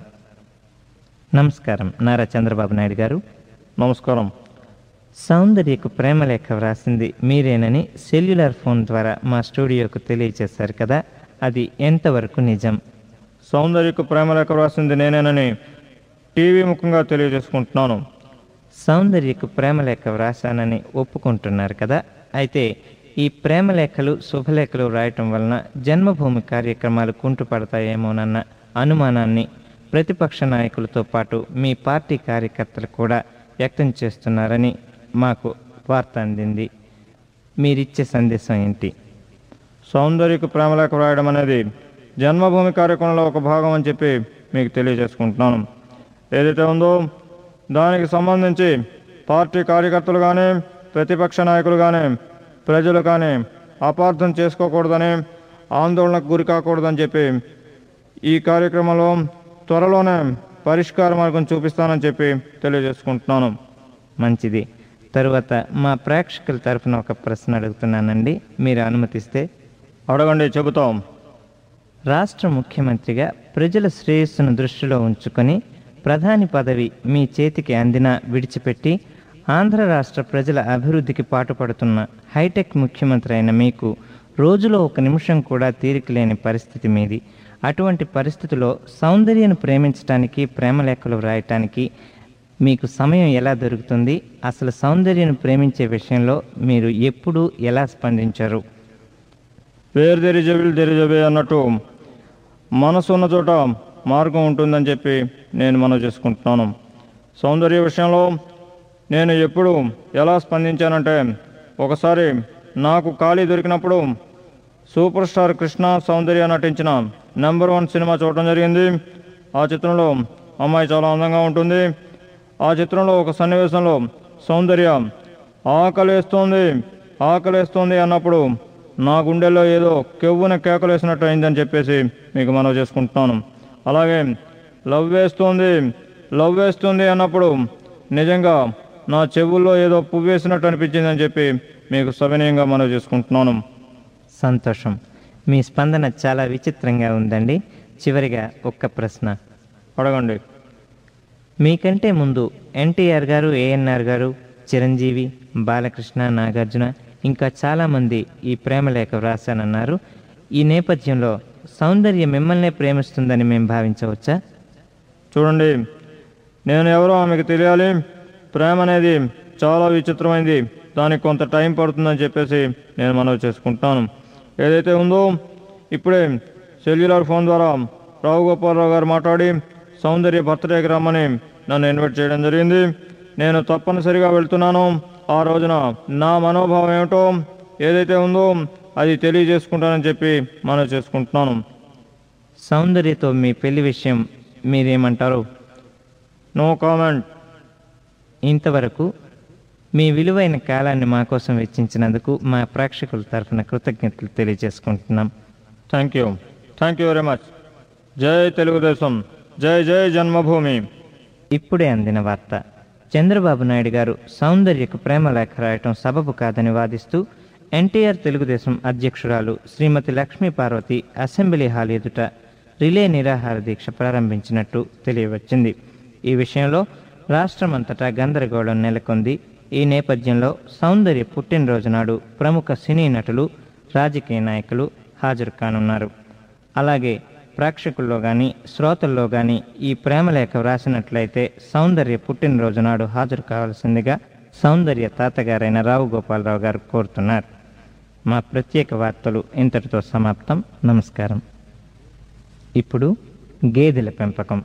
నమస్కారం నారా చంద్రబాబు నాయుడు గారు.
నమస్కారం.
సౌందర్యకు ప్రేమలేఖ వ్రాసింది మీరేనని సెల్యులార్ ఫోన్ ద్వారా మా స్టూడియోకు తెలియజేశారు కదా, అది ఎంతవరకు నిజం?
సౌందర్యకు ప్రేమలేఖ వ్రాసింది నేనేనని టీవీ ముఖంగా తెలియజేసుకుంటున్నాను.
సౌందర్యకు ప్రేమలేఖ వ్రాసానని ఒప్పుకుంటున్నారు కదా, అయితే ఈ ప్రేమలేఖలు శుభలేఖలు వ్రాయటం వలన జన్మభూమి కార్యక్రమాలు కుంటుపడతాయేమోనన్న అనుమానాన్ని ప్రతిపక్ష నాయకులతో పాటు మీ పార్టీ కార్యకర్తలు కూడా వ్యక్తం చేస్తున్నారని మాకు వార్త అందింది. మీరిచ్చే సందేశం ఏంటి?
సౌందర్యకు ప్రేమలేఖ వ్రాయడం అనేది జన్మభూమి కార్యక్రమంలో ఒక భాగం అని చెప్పి మీకు తెలియజేసుకుంటున్నాను. ఏదైతే ఉందో దానికి సంబంధించి పార్టీ కార్యకర్తలు కానీ, ప్రతిపక్ష నాయకులు కానీ, ప్రజలు కానీ అపార్థం చేసుకోకూడదని, ఆందోళనకు గురి కాకూడదని చెప్పి ఈ కార్యక్రమంలో త్వరలోనే పరిష్కార మార్గం చూపిస్తానని చెప్పి తెలియజేసుకుంటున్నాను.
మంచిది. తరువాత మా ప్రేక్షకుల తరఫున ఒక ప్రశ్న అడుగుతున్నానండి, మీరు అనుమతిస్తే.
అడగండి, చెబుతాం.
రాష్ట్ర ముఖ్యమంత్రిగా ప్రజల శ్రేయస్సును దృష్టిలో ఉంచుకొని ప్రధాని పదవి మీ చేతికి అందినా విడిచిపెట్టి ఆంధ్ర రాష్ట్ర ప్రజల అభివృద్ధికి పాటుపడుతున్న హైటెక్ ముఖ్యమంత్రి అయిన మీకు రోజులో ఒక నిమిషం కూడా తీరిక లేని పరిస్థితి మీది. అటువంటి పరిస్థితిలో సౌందర్యను ప్రేమించడానికి, ప్రేమలేఖలు వ్రాయటానికి మీకు సమయం ఎలా దొరుకుతుంది? అసలు సౌందర్యను ప్రేమించే విషయంలో మీరు ఎప్పుడు ఎలా స్పందించారు?
వేరు తెరిజబిల్ తెరిజబే అన్నట్టు మనసు ఉన్న చోట మార్గం ఉంటుందని చెప్పి నేను మనవి చేసుకుంటున్నాను. సౌందర్య విషయంలో నేను ఎప్పుడు ఎలా స్పందించానంటే, ఒకసారి నాకు ఖాళీ దొరికినప్పుడు సూపర్ స్టార్ కృష్ణ సౌందర్య నటించిన నెంబర్ వన్ సినిమా చూడటం జరిగింది. ఆ చిత్రంలో అమ్మాయి చాలా అందంగా ఉంటుంది. ఆ చిత్రంలో ఒక సన్నివేశంలో సౌందర్య ఆకలేస్తోంది ఆకలేస్తోంది అన్నప్పుడు నా గుండెల్లో ఏదో కెవ్వున కేకలేసినట్టు అయిందని చెప్పేసి మీకు మనవి చేసుకుంటున్నాను. అలాగే లవ్ వేస్తోంది లవ్ వేస్తుంది అన్నప్పుడు నిజంగా నా చెవుల్లో ఏదో పువ్వు వేసినట్టు అనిపించిందని చెప్పి మీకు సవినయంగా మనవి చేసుకుంటున్నాను.
సంతోషం. మీ స్పందన చాలా విచిత్రంగా ఉందండి. చివరిగా ఒక్క ప్రశ్న
అడగండి.
మీకంటే ముందు ఎన్టీఆర్ గారు, ఏఎన్ఆర్ గారు, చిరంజీవి, బాలకృష్ణ, నాగార్జున ఇంకా చాలామంది ఈ ప్రేమలేఖ వ్రాసానన్నారు. ఈ నేపథ్యంలో సౌందర్య మిమ్మల్నే ప్రేమిస్తుందని మేము భావించవచ్చా?
చూడండి, నేను ఎవరో ఆమెకు తెలియాలి. ప్రేమ అనేది చాలా విచిత్రమైంది, దానికి కొంత టైం పడుతుందని చెప్పేసి నేను మనవి చేసుకుంటాను. ఏదైతే ఉందో ఇప్పుడే సెల్యులార్ ఫోన్ ద్వారా రావు గోపాలరావు గారు మాట్లాడి సౌందర్య బర్త్డేకి రమ్మని నన్ను ఇన్వైట్ చేయడం జరిగింది. నేను తప్పనిసరిగా వెళ్తున్నాను. ఆ రోజున నా మనోభావం ఏమిటో ఏదైతే ఉందో అది తెలియజేసుకుంటానని చెప్పి మనవి చేసుకుంటున్నాను.
సౌందర్యతో మీ పెళ్లి విషయం మీరేమంటారు?
No comment.
ఇంతవరకు మీ విలువైన కాలాన్ని మా కోసం వెచ్చించినందుకు మా ప్రేక్షకుల తరఫున కృతజ్ఞతలు తెలియజేసుకుంటున్నాం.
Thank you thank you very much. జై తెలుగుదేశం, జై జై జన్మభూమి.
ఇప్పుడే అందిన వార్త. చంద్రబాబు నాయుడు గారు సౌందర్యకు ప్రేమ లేఖ రాయటం సబబు కాదని వాదిస్తూ ఎన్టీఆర్ తెలుగుదేశం అధ్యక్షురాలు శ్రీమతి లక్ష్మీ పార్వతి అసెంబ్లీ హాల్ ఎదుట రిలే నిరాహార దీక్ష ప్రారంభించినట్టు తెలియవచ్చింది. ఈ విషయంలో రాష్ట్రమంతటా గందరగోళం నెలకొంది. ఈ నేపథ్యంలో సౌందర్య పుట్టినరోజు నాడు ప్రముఖ సినీ నటులు, రాజకీయ నాయకులు హాజరు కానున్నారు. అలాగే ప్రేక్షకుల్లో కానీ శ్రోతల్లో కానీ ఈ ప్రేమలేఖ వ్రాసినట్లయితే సౌందర్య పుట్టినరోజు నాడు హాజరు కావాల్సిందిగా సౌందర్య తాతగారైన రావు గోపాలరావు గారు కోరుతున్నారు. మా ప్రత్యేక వార్తలు ఇంతటితో సమాప్తం. నమస్కారం. ఇప్పుడు గేదెల పెంపకం.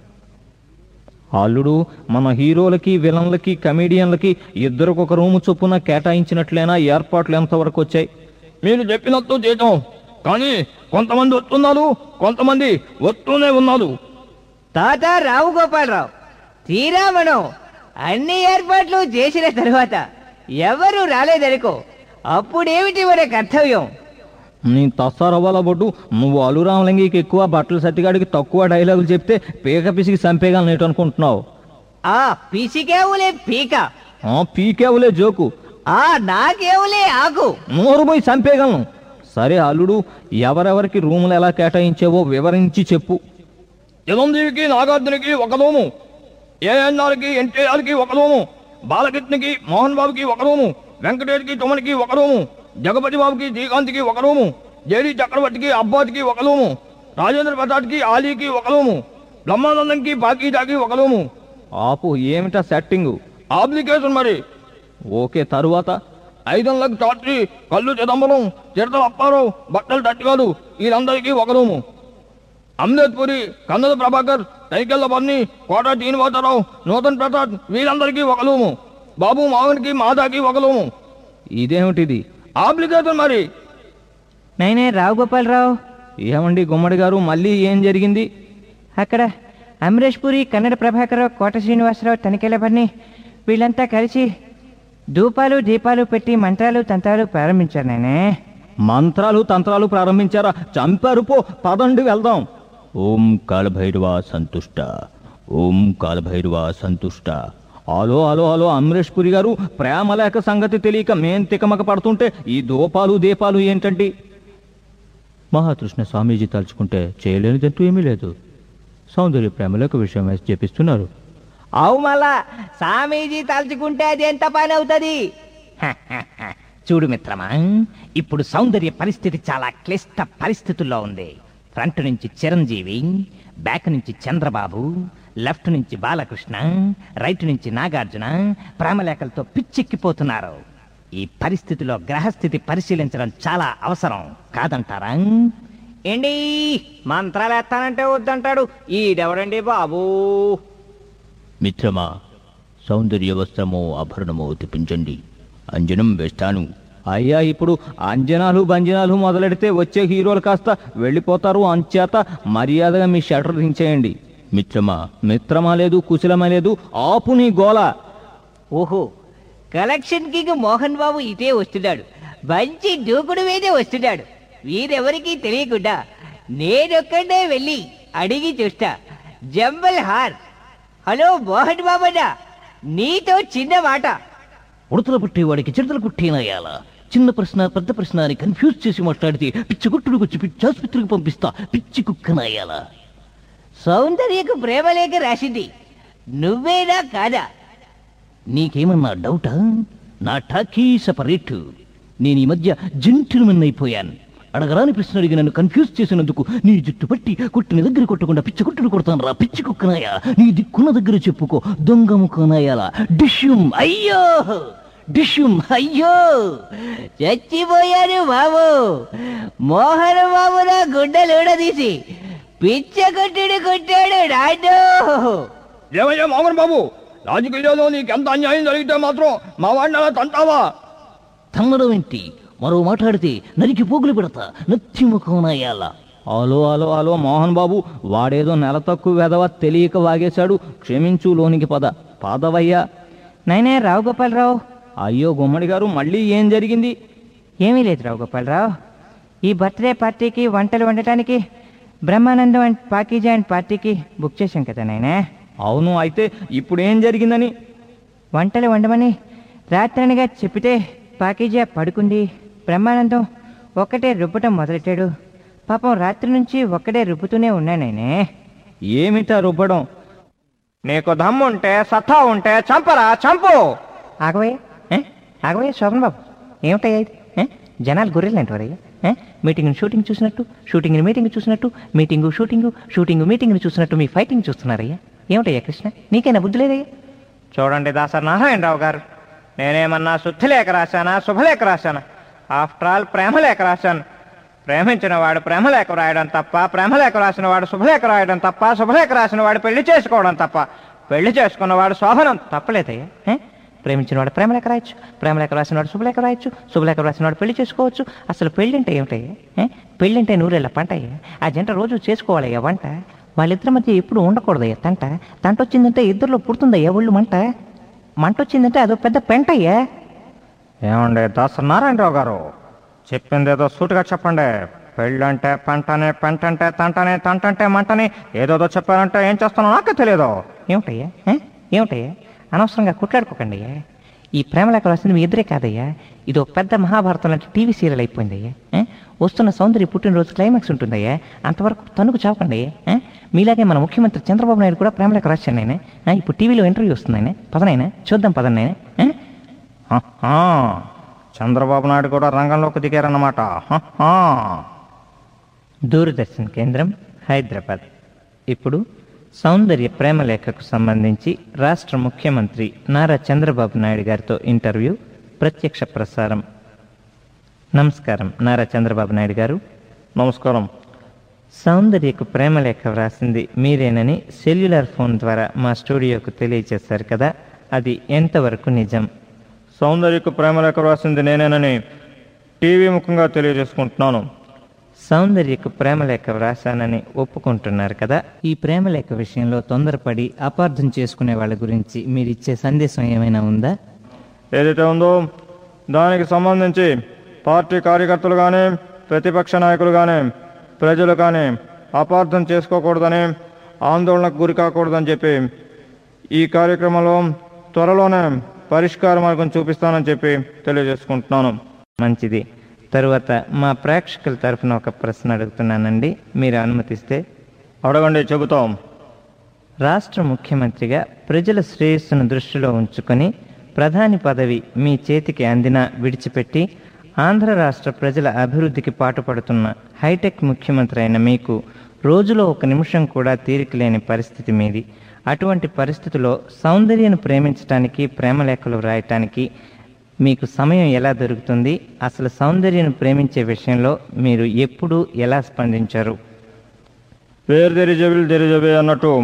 అల్లుడు, మన హీరోలకి విలన్లకి కమీడియన్లకి ఇద్దరికొక రూము చొప్పున కేటాయించినట్లైనా ఏర్పాట్లు ఎంతవరకు వచ్చాయి? మీరు చెప్పినట్టు చేద్దాం, కానీ కొంతమంది వస్తున్నారు, కొంతమంది వస్తూనే ఉన్నారు.
తాత రావు గోపాలరావు, తీరా మనం అన్ని ఏర్పాట్లు చేసిన తరువాత ఎవరు రాలేదనుకో, అప్పుడేమిటి మన కర్తవ్యం?
నీ తస్సారవ్వాల బొడ్డు, నువ్వు అలురామలింగికి ఎక్కువ, బట్టల సత్తిగాడికి తక్కువ డైలాగులు చెప్తే పీక పిసికి చంపేయగలనేటు అనుకుంటున్నావు.
ఆ పిసికేవులే పీక,
ఆ పీకేవులే జోకు,
ఆ నాకేవులే ఆకు.
నోరు పోయి చంపేయగలను. సరే అల్లుడు, ఎవరెవరికి రూములు ఎలా కేటాయించేవో వివరించి చెప్పు. చిరంజీవికి నాగార్జునకి ఒక రూము, ఏఎన్ఆర్కి ఎన్టీఆర్కి ఒక రూము, బాలకృష్ణకి మోహన్ బాబుకి ఒక రూము, వెంకటేష్కి తుమనికి ఒక రూము, జగపతి బాబుకి శ్రీకాంత్కి ఒక రూము, జేడి చక్రవర్తికి అబ్బాస్కి ఒక రూము, రాజేంద్ర ప్రసాద్కి ఆలీకి ఒక రూము, బ్రహ్మానందంకి పాకీజాకి ఒక రూము. ఆపు, ఏమిటా సెట్టింగు? అప్లికేషన్ మరి. ఓకే, తరువాత ఐదొందలకు చాట్రి, కళ్ళు చిదంబరం, చిరతల అప్పారావు, బట్టలు తట్టిగాడు, వీళ్ళందరికీ ఒక రూము. అమృత్ పురి, కన్నద ప్రభాకర్, తైకెళ్ల బన్నీ, కోట శ్రీనివాసరావు, నూతన్ ప్రసాద్, వీళ్ళందరికీ ఒక రూము. బాబు మావన్కి మాదాకి ఒక రూము. ఇదేమిటిది? అప్లికేషన్ మరి.
నైనే రావు గోపాలరావు.
ఏమండి గుమ్మడి గారు, మళ్ళీ ఏం జరిగింది?
అక్కడ అమరేష్ పురి, కన్నడ ప్రభాకర్, కోట శ్రీనివాసరావు, తనికెళ్ళ బన్నీ వీళ్ళంతా కలిసి ధూపాలు దీపాలు పెట్టి మంత్రాలు తంత్రాలు ప్రారంభించారు. నేనే
మంత్రాలు తంత్రాలు ప్రారంభించారా? చంపారు, పో పదండి వెళ్దాం. ఓం కాలభైరవ సంతుష్ట, ఓం కాలభైరవ సంతుష్ట. ఆలో ఆలో ఆలో అమరేష్ పురి గారు, ప్రేమలేఖ సంగతి తెలియక మేం తికమక పడుతుంటే ఈ దోపాలు దీపాలు ఏంటండి? మహాకృష్ణ స్వామీజీ తలుచుకుంటే చేయలేనిదంటూ ఏమీ లేదు. సౌందర్య ప్రేమలేఖ విషయం వేసి చెప్పిస్తున్నారు.
అవు మళ్ళా స్వామీజీ తలుచుకుంటే అది ఎంత పని అవుతుంది?
చూడు మిత్రమా, ఇప్పుడు సౌందర్య పరిస్థితి చాలా క్లిష్ట పరిస్థితుల్లో ఉంది. ఫ్రంట్ నుంచి చిరంజీవి, బ్యాక్ నుంచి చంద్రబాబు, లెఫ్ట్ నుంచి బాలకృష్ణ, రైట్ నుంచి నాగార్జున ప్రేమలేఖలతో పిచ్చెక్కిపోతున్నారు. ఈ పరిస్థితిలో గ్రహస్థితి పరిశీలించడం చాలా అవసరం కాదంటారా?
ఏంటి మంత్రాలు ఎత్తానంటే వద్దంటాడు ఈడెవడండి బాబు?
మిత్రమా, సౌందర్య వస్త్రమో ఆభరణమో తెప్పించండి, అంజనం వేస్తాను. అయ్యా, ఇప్పుడు అంజనాలు బంజనాలు మొదలెడితే వచ్చే హీరోలు కాస్త వెళ్ళిపోతారు. అంచేత మర్యాదగా మీ షటర్ దించేయండి. మిత్రమా, మిత్రమా లేదు, కుశలమా లేదు, ఆపు నీ గోల.
ఓహో, కలెక్షన్ కింగ్ మోహన్ బాబు ఇటే వస్తున్నాడు, మంచి దూకుడు మీదే వస్తున్నాడు. వీరెవరికీ తెలియకుండా నేనొక్కడే వెళ్ళి అడిగి చూస్తా. జంబల్ హార్, హలో మోహన్ బాబన్నా, నీతో చిన్న మాట.
ఉడతలు పుట్టేవాడికి చిడతలు కుట్టేనాయాల? చిన్న ప్రశ్న పెద్ద ప్రశ్న అని కన్ఫ్యూజ్ చేసి మాట్లాడితే పిచ్చి కొట్టుడికి వచ్చి పిచ్చి ఆసుపత్రికి పంపిస్తా, పిచ్చి కుక్కనాయాల.
సౌందర్యకు ప్రేమలేఖ రాసింది నువ్వేనా కాదా?
నీకేమన్నా డౌటా? నా టాకీ సపరేట్. నేను ఈ మధ్య జెంటిల్మెన్ అయిపోయాను. అడగరాని ప్రశ్న అడిగి నన్ను కన్ఫ్యూజ్ చేసినందుకు నీ జుట్టు పట్టి కొట్టిన దగ్గర కొట్టకుండా పిచ్చి కొట్టుడు కొడతాను రా, పిచ్చి కుక్కనాయా. నీ దిక్కున్న దగ్గర చెప్పుకో, దొంగ ముఖనాయాల. డిష్యూమ్ అయ్యో, డిష్యూమ్ అయ్యో.
చచ్చిపోయాను బాబు. మోహన్ బాబు నా గుడ్డలుడదీసి పిచ్చ కొట్టుడు కొట్టాడు నాడు.
ఏమయ్యా మోహన్ బాబు, రాజకీయాల్లో నీకెంత అన్యాయం జరిగితే మాత్రం మా వాడిని అలా తంటావా? తన్నడం ఏంటి? మరో మాట్లాడితే నరికి పోగులు పెడతా, నచ్చి ముఖంనాయాల. ఆలో ఆలో ఆలో మోహన్ బాబు, వాడేదో నెల తక్కువ వెదవ తెలియక వాగేశాడు, క్షమించు, లోనికి పద. పాదవయ్యా.
నైనే రావు గోపాలరావు.
అయ్యో గుమ్మడి గారు, మళ్ళీ ఏం జరిగింది?
ఏమీ లేదు రావు గోపాలరావు. ఈ బర్త్డే పార్టీకి వంటలు వండటానికి బ్రహ్మానందం అండ్ పాకీజా అండ్ పార్టీకి బుక్ చేశాం కదా నాయనే.
అవును, అయితే ఇప్పుడు ఏం జరిగిందని?
వంటలు వండమని రాత్రనిగా చెప్పితే పాకీజా పడుకుంది. బ్రహ్మానందం ఒక్కటే రుబ్బటం మొదలెట్టాడు. పాపం రాత్రి నుంచి ఒక్కడే రుబ్బుతూనే ఉన్నానేనే.
ఏమిటా రుబ్బడం? నీకు దమ్ముంటే సత్తా ఉంటే చంపరా, చంపు.
ఆగవయ్య ఏ? ఆగవయ్య శోభన్ బాబు, ఏమిటయ్యా ఇది? ఏ? జనాలు గొర్రెలు అంటారయ్యా. మీటింగ్ షూటింగ్ చూసినట్టు, షూటింగ్ మీటింగ్ చూసినట్టు, మీటింగు షూటింగు, షూటింగ్ మీటింగ్ని చూసినట్టు మీ ఫైటింగ్ చూస్తున్నారయ్యా. ఏమిటయ్యా కృష్ణ, నీకైనా బుద్ధి లేదయ్యా?
చూడండి దాసరి నారాయణరావు గారు, నేనేమన్నా శుద్ధిలేఖ రాశానా, శుభలేఖ రాశానా? ఆఫ్టర్ ఆల్ ప్రేమలేఖ రాశాను. ప్రేమించిన వాడు ప్రేమలేఖ రాయడం తప్ప, ప్రేమలేఖ రాసిన వాడు శుభలేఖ రాయడం తప్ప, శుభలేఖ రాసిన వాడు పెళ్లి చేసుకోవడం తప్ప, పెళ్లి చేసుకున్నవాడు శోభనం
తప్పలేదయ్యా. ప్రేమించిన వాడు ప్రేమలేఖ రాయొచ్చు, ప్రేమలేఖ రాసిన వాడు శుభలేఖ రాయొచ్చు, శుభలేఖ రాసిన వాడు పెళ్లి చేసుకోవచ్చు. అసలు పెళ్ళంటే ఏమిటయ్యా? పెళ్ళంటే నూరేళ్ళ పంట అయ్యా. ఆ జంట రోజు చేసుకోవాలయ్యా వంట. వాళ్ళిద్దరి మధ్య ఎప్పుడు ఉండకూడదయ్యా తంట. తంట వచ్చిందంటే ఇద్దరిలో పుడుతుందయ్యా ఒళ్ళు మంట. మంట వచ్చిందంటే అదో పెద్ద పెంటయ్యా.
ఏమండే దాసరి నారాయణరావు గారు, చెప్పింది ఏదో సూటుగా చెప్పండి. పెళ్ళంటే పంటనే, పెంటంటే తంటనే, తంటంటే మంటని ఏదోదో చెప్పారంటే ఏం చేస్తానో నాకే తెలియదు.
ఏమిటయ్యా? ఏమిటయ్యా? అనవసరంగా కొట్లాడుకోకండి అయ్యా. ఈ ప్రేమలేఖ రాసింది మీ ఇద్దరే కాదయ్యా, ఇది ఒక పెద్ద మహాభారతం లాంటి టీవీ సీరియల్ అయిపోయిందయ్యా. వస్తున్న సౌందర్య పుట్టినరోజు క్లైమాక్స్ ఉంటుందయ్యా. అంతవరకు తనుకు చావకండి అయ్యా. మీలాగే మన ముఖ్యమంత్రి చంద్రబాబు నాయుడు కూడా ప్రేమలేఖ రాశాను ఆయన. ఇప్పుడు టీవీలో ఇంటర్వ్యూ వస్తుంది ఆయన. పదనైనా చూద్దాం, పదనైనా.
చంద్రబాబు నాయుడు కూడా రంగంలోకి దిగారన్నమాట.
దూరదర్శన్ కేంద్రం, హైదరాబాద్. ఇప్పుడు సౌందర్య ప్రేమలేఖకు సంబంధించి రాష్ట్ర ముఖ్యమంత్రి నారా చంద్రబాబు నాయుడు గారితో ఇంటర్వ్యూ ప్రత్యక్ష ప్రసారం. నమస్కారం నారా చంద్రబాబు నాయుడు గారు.
నమస్కారం.
సౌందర్యకు ప్రేమలేఖ వ్రాసింది మీరేనని సెల్యులార్ ఫోన్ ద్వారా మా స్టూడియోకు తెలియజేశారు కదా, అది ఎంతవరకు నిజం?
సౌందర్యకు ప్రేమలేఖ వ్రాసింది నేనేనని టీవీ ముఖంగా తెలియజేసుకుంటున్నాను.
సౌందర్యకు ప్రేమలేఖ వ్రాసానని ఒప్పుకుంటున్నారు కదా. ఈ ప్రేమలేఖ విషయంలో తొందరపడి అపార్థం చేసుకునే వాళ్ళ గురించి మీరిచ్చే సందేశం ఏమైనా ఉందా?
ఏదైతే ఉందో దానికి సంబంధించి పార్టీ కార్యకర్తలు కానీ, ప్రతిపక్ష నాయకులు కానీ, ప్రజలు కానీ అపార్థం చేసుకోకూడదని, ఆందోళనకు గురి కాకూడదని చెప్పి ఈ కార్యక్రమంలో త్వరలోనే పరిష్కార మార్గం చూపిస్తానని చెప్పి తెలియజేసుకుంటున్నాను.
మంచిది. తరువాత మా ప్రేక్షకుల తరఫున ఒక ప్రశ్న అడుగుతున్నానండి, మీరు అనుమతిస్తే.
అడగండి, చెబుతాం.
రాష్ట్ర ముఖ్యమంత్రిగా ప్రజల శ్రేయస్సును దృష్టిలో ఉంచుకొని ప్రధాని పదవి మీ చేతికి అందినా విడిచిపెట్టి ఆంధ్ర రాష్ట్ర ప్రజల అభివృద్ధికి పాటుపడుతున్న హైటెక్ ముఖ్యమంత్రి అయిన మీకు రోజులో ఒక నిమిషం కూడా తీరిక లేని పరిస్థితి మీది. అటువంటి పరిస్థితుల్లో సౌందర్యను ప్రేమించటానికి, ప్రేమలేఖలు వ్రాయటానికి మీకు సమయం ఎలా దొరుకుతుంది? అసలు సౌందర్యను ప్రేమించే విషయంలో మీరు ఎప్పుడు ఎలా స్పందించారు?
పేరు తెరిజబిల్ తెరిజబే అన్నట్టు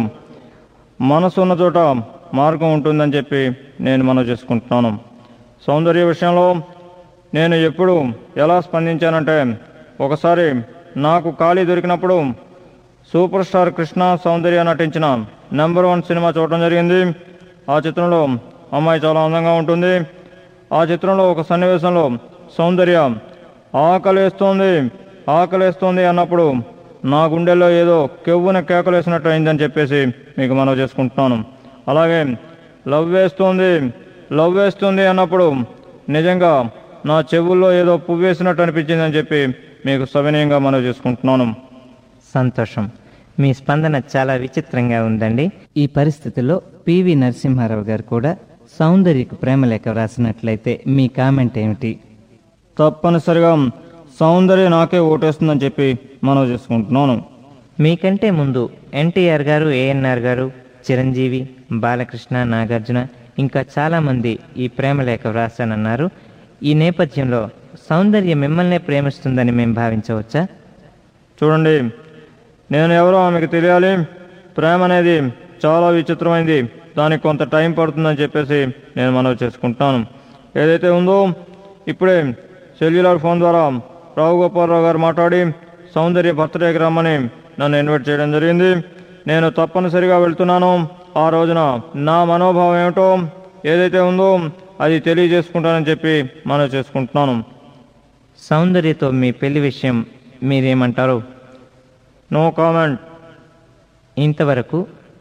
మనసు ఉన్న చోట మార్గం ఉంటుందని చెప్పి నేను మనవి చేసుకుంటున్నాను. సౌందర్య విషయంలో నేను ఎప్పుడు ఎలా స్పందించానంటే, ఒకసారి నాకు ఖాళీ దొరికినప్పుడు సూపర్ స్టార్ కృష్ణ సౌందర్య నటించిన నెంబర్ వన్ సినిమా చూడటం జరిగింది. ఆ చిత్రంలో అమ్మాయి చాలా అందంగా ఉంటుంది. ఆ చిత్రంలో ఒక సన్నివేశంలో సౌందర్య ఆకలేస్తోంది ఆకలేస్తోంది అన్నప్పుడు నా గుండెల్లో ఏదో కెవ్వున కేకలేసినట్టు అయిందని చెప్పేసి మీకు మనవి చేసుకుంటున్నాను. అలాగే లవ్ వేస్తోంది లవ్ వేస్తుంది అన్నప్పుడు నిజంగా నా చెవుల్లో ఏదో పువ్వు వేసినట్టు అనిపించిందని చెప్పి మీకు సవినయంగా మనవి చేసుకుంటున్నాను.
సంతోషం. మీ స్పందన చాలా విచిత్రంగా ఉందండి. ఈ పరిస్థితుల్లో పివి నరసింహారావు గారు కూడా సౌందర్యకు ప్రేమలేఖ వ్రాసినట్లయితే మీ కామెంట్ ఏమిటి?
తప్పనిసరిగా సౌందర్య నాకే ఓటేస్తుందని చెప్పి మనవి చేసుకుంటున్నాను.
మీకంటే ముందు ఎన్టీఆర్ గారు, ఏఎన్ఆర్ గారు, చిరంజీవి, బాలకృష్ణ, నాగార్జున ఇంకా చాలామంది ఈ ప్రేమలేఖ వ్రాసానన్నారు. ఈ నేపథ్యంలో సౌందర్య మిమ్మల్నే ప్రేమిస్తుందని మేము భావించవచ్చా?
చూడండి, నేను ఎవరో ఆమెకు తెలియాలి. ప్రేమ అనేది చాలా విచిత్రమైంది, దానికి కొంత టైం పడుతుందని చెప్పేసి నేను మనవి చేసుకుంటాను. ఏదైతే ఉందో ఇప్పుడే సెల్యులార్ ఫోన్ ద్వారా రావు గోపాలరావు గారు మాట్లాడి సౌందర్య బర్త్డేకి రమ్మని నన్ను ఇన్వైట్ చేయడం జరిగింది. నేను తప్పనిసరిగా వెళ్తున్నాను. ఆ రోజున నా మనోభావం ఏమిటో ఏదైతే ఉందో అది తెలియజేసుకుంటానని చెప్పి మనవి చేసుకుంటున్నాను.
సౌందర్యతో మీ పెళ్లి విషయం మీరేమంటారు?
No comment.
ఇంతవరకు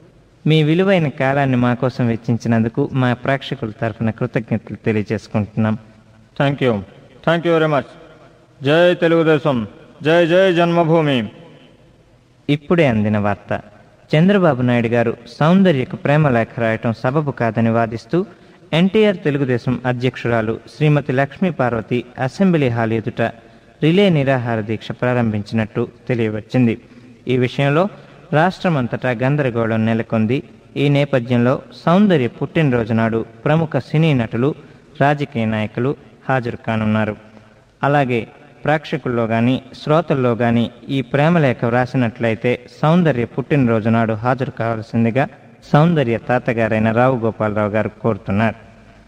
మీ విలువైన కాలాన్ని మా కోసం వెచ్చించినందుకు మా ప్రేక్షకుల తరఫున కృతజ్ఞతలు తెలియజేసుకుంటున్నాం.
Thank you thank you very much. జై తెలుగుదేశం, జై జై జన్మభూమి.
ఇప్పుడే అందిన వార్త. చంద్రబాబు నాయుడు గారు సౌందర్యకు ప్రేమ లేఖ రాయటం సబబు కాదని వాదిస్తూ ఎన్టీఆర్ తెలుగుదేశం అధ్యక్షురాలు శ్రీమతి లక్ష్మీ పార్వతి అసెంబ్లీ హాల్ ఎదుట రిలే నిరాహార దీక్ష ప్రారంభించినట్టు తెలియవచ్చింది. ఈ విషయంలో రాష్ట్రమంతటా గందరగోళం నెలకొంది. ఈ నేపథ్యంలో సౌందర్య పుట్టినరోజు నాడు ప్రముఖ సినీ నటులు, రాజకీయ నాయకులు హాజరు కానున్నారు. అలాగే ప్రేక్షకుల్లో కానీ శ్రోతల్లో కానీ ఈ ప్రేమలేఖ వ్రాసినట్లయితే సౌందర్య పుట్టినరోజు నాడు హాజరు కావాల్సిందిగా సౌందర్య తాతగారైన రావు గోపాలరావు గారు కోరుతున్నారు.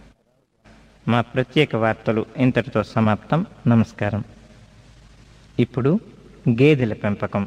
మా ప్రత్యేక వార్తలు ఇంతటితో సమాప్తం. నమస్కారం. ఇప్పుడు గేదెల పెంపకం.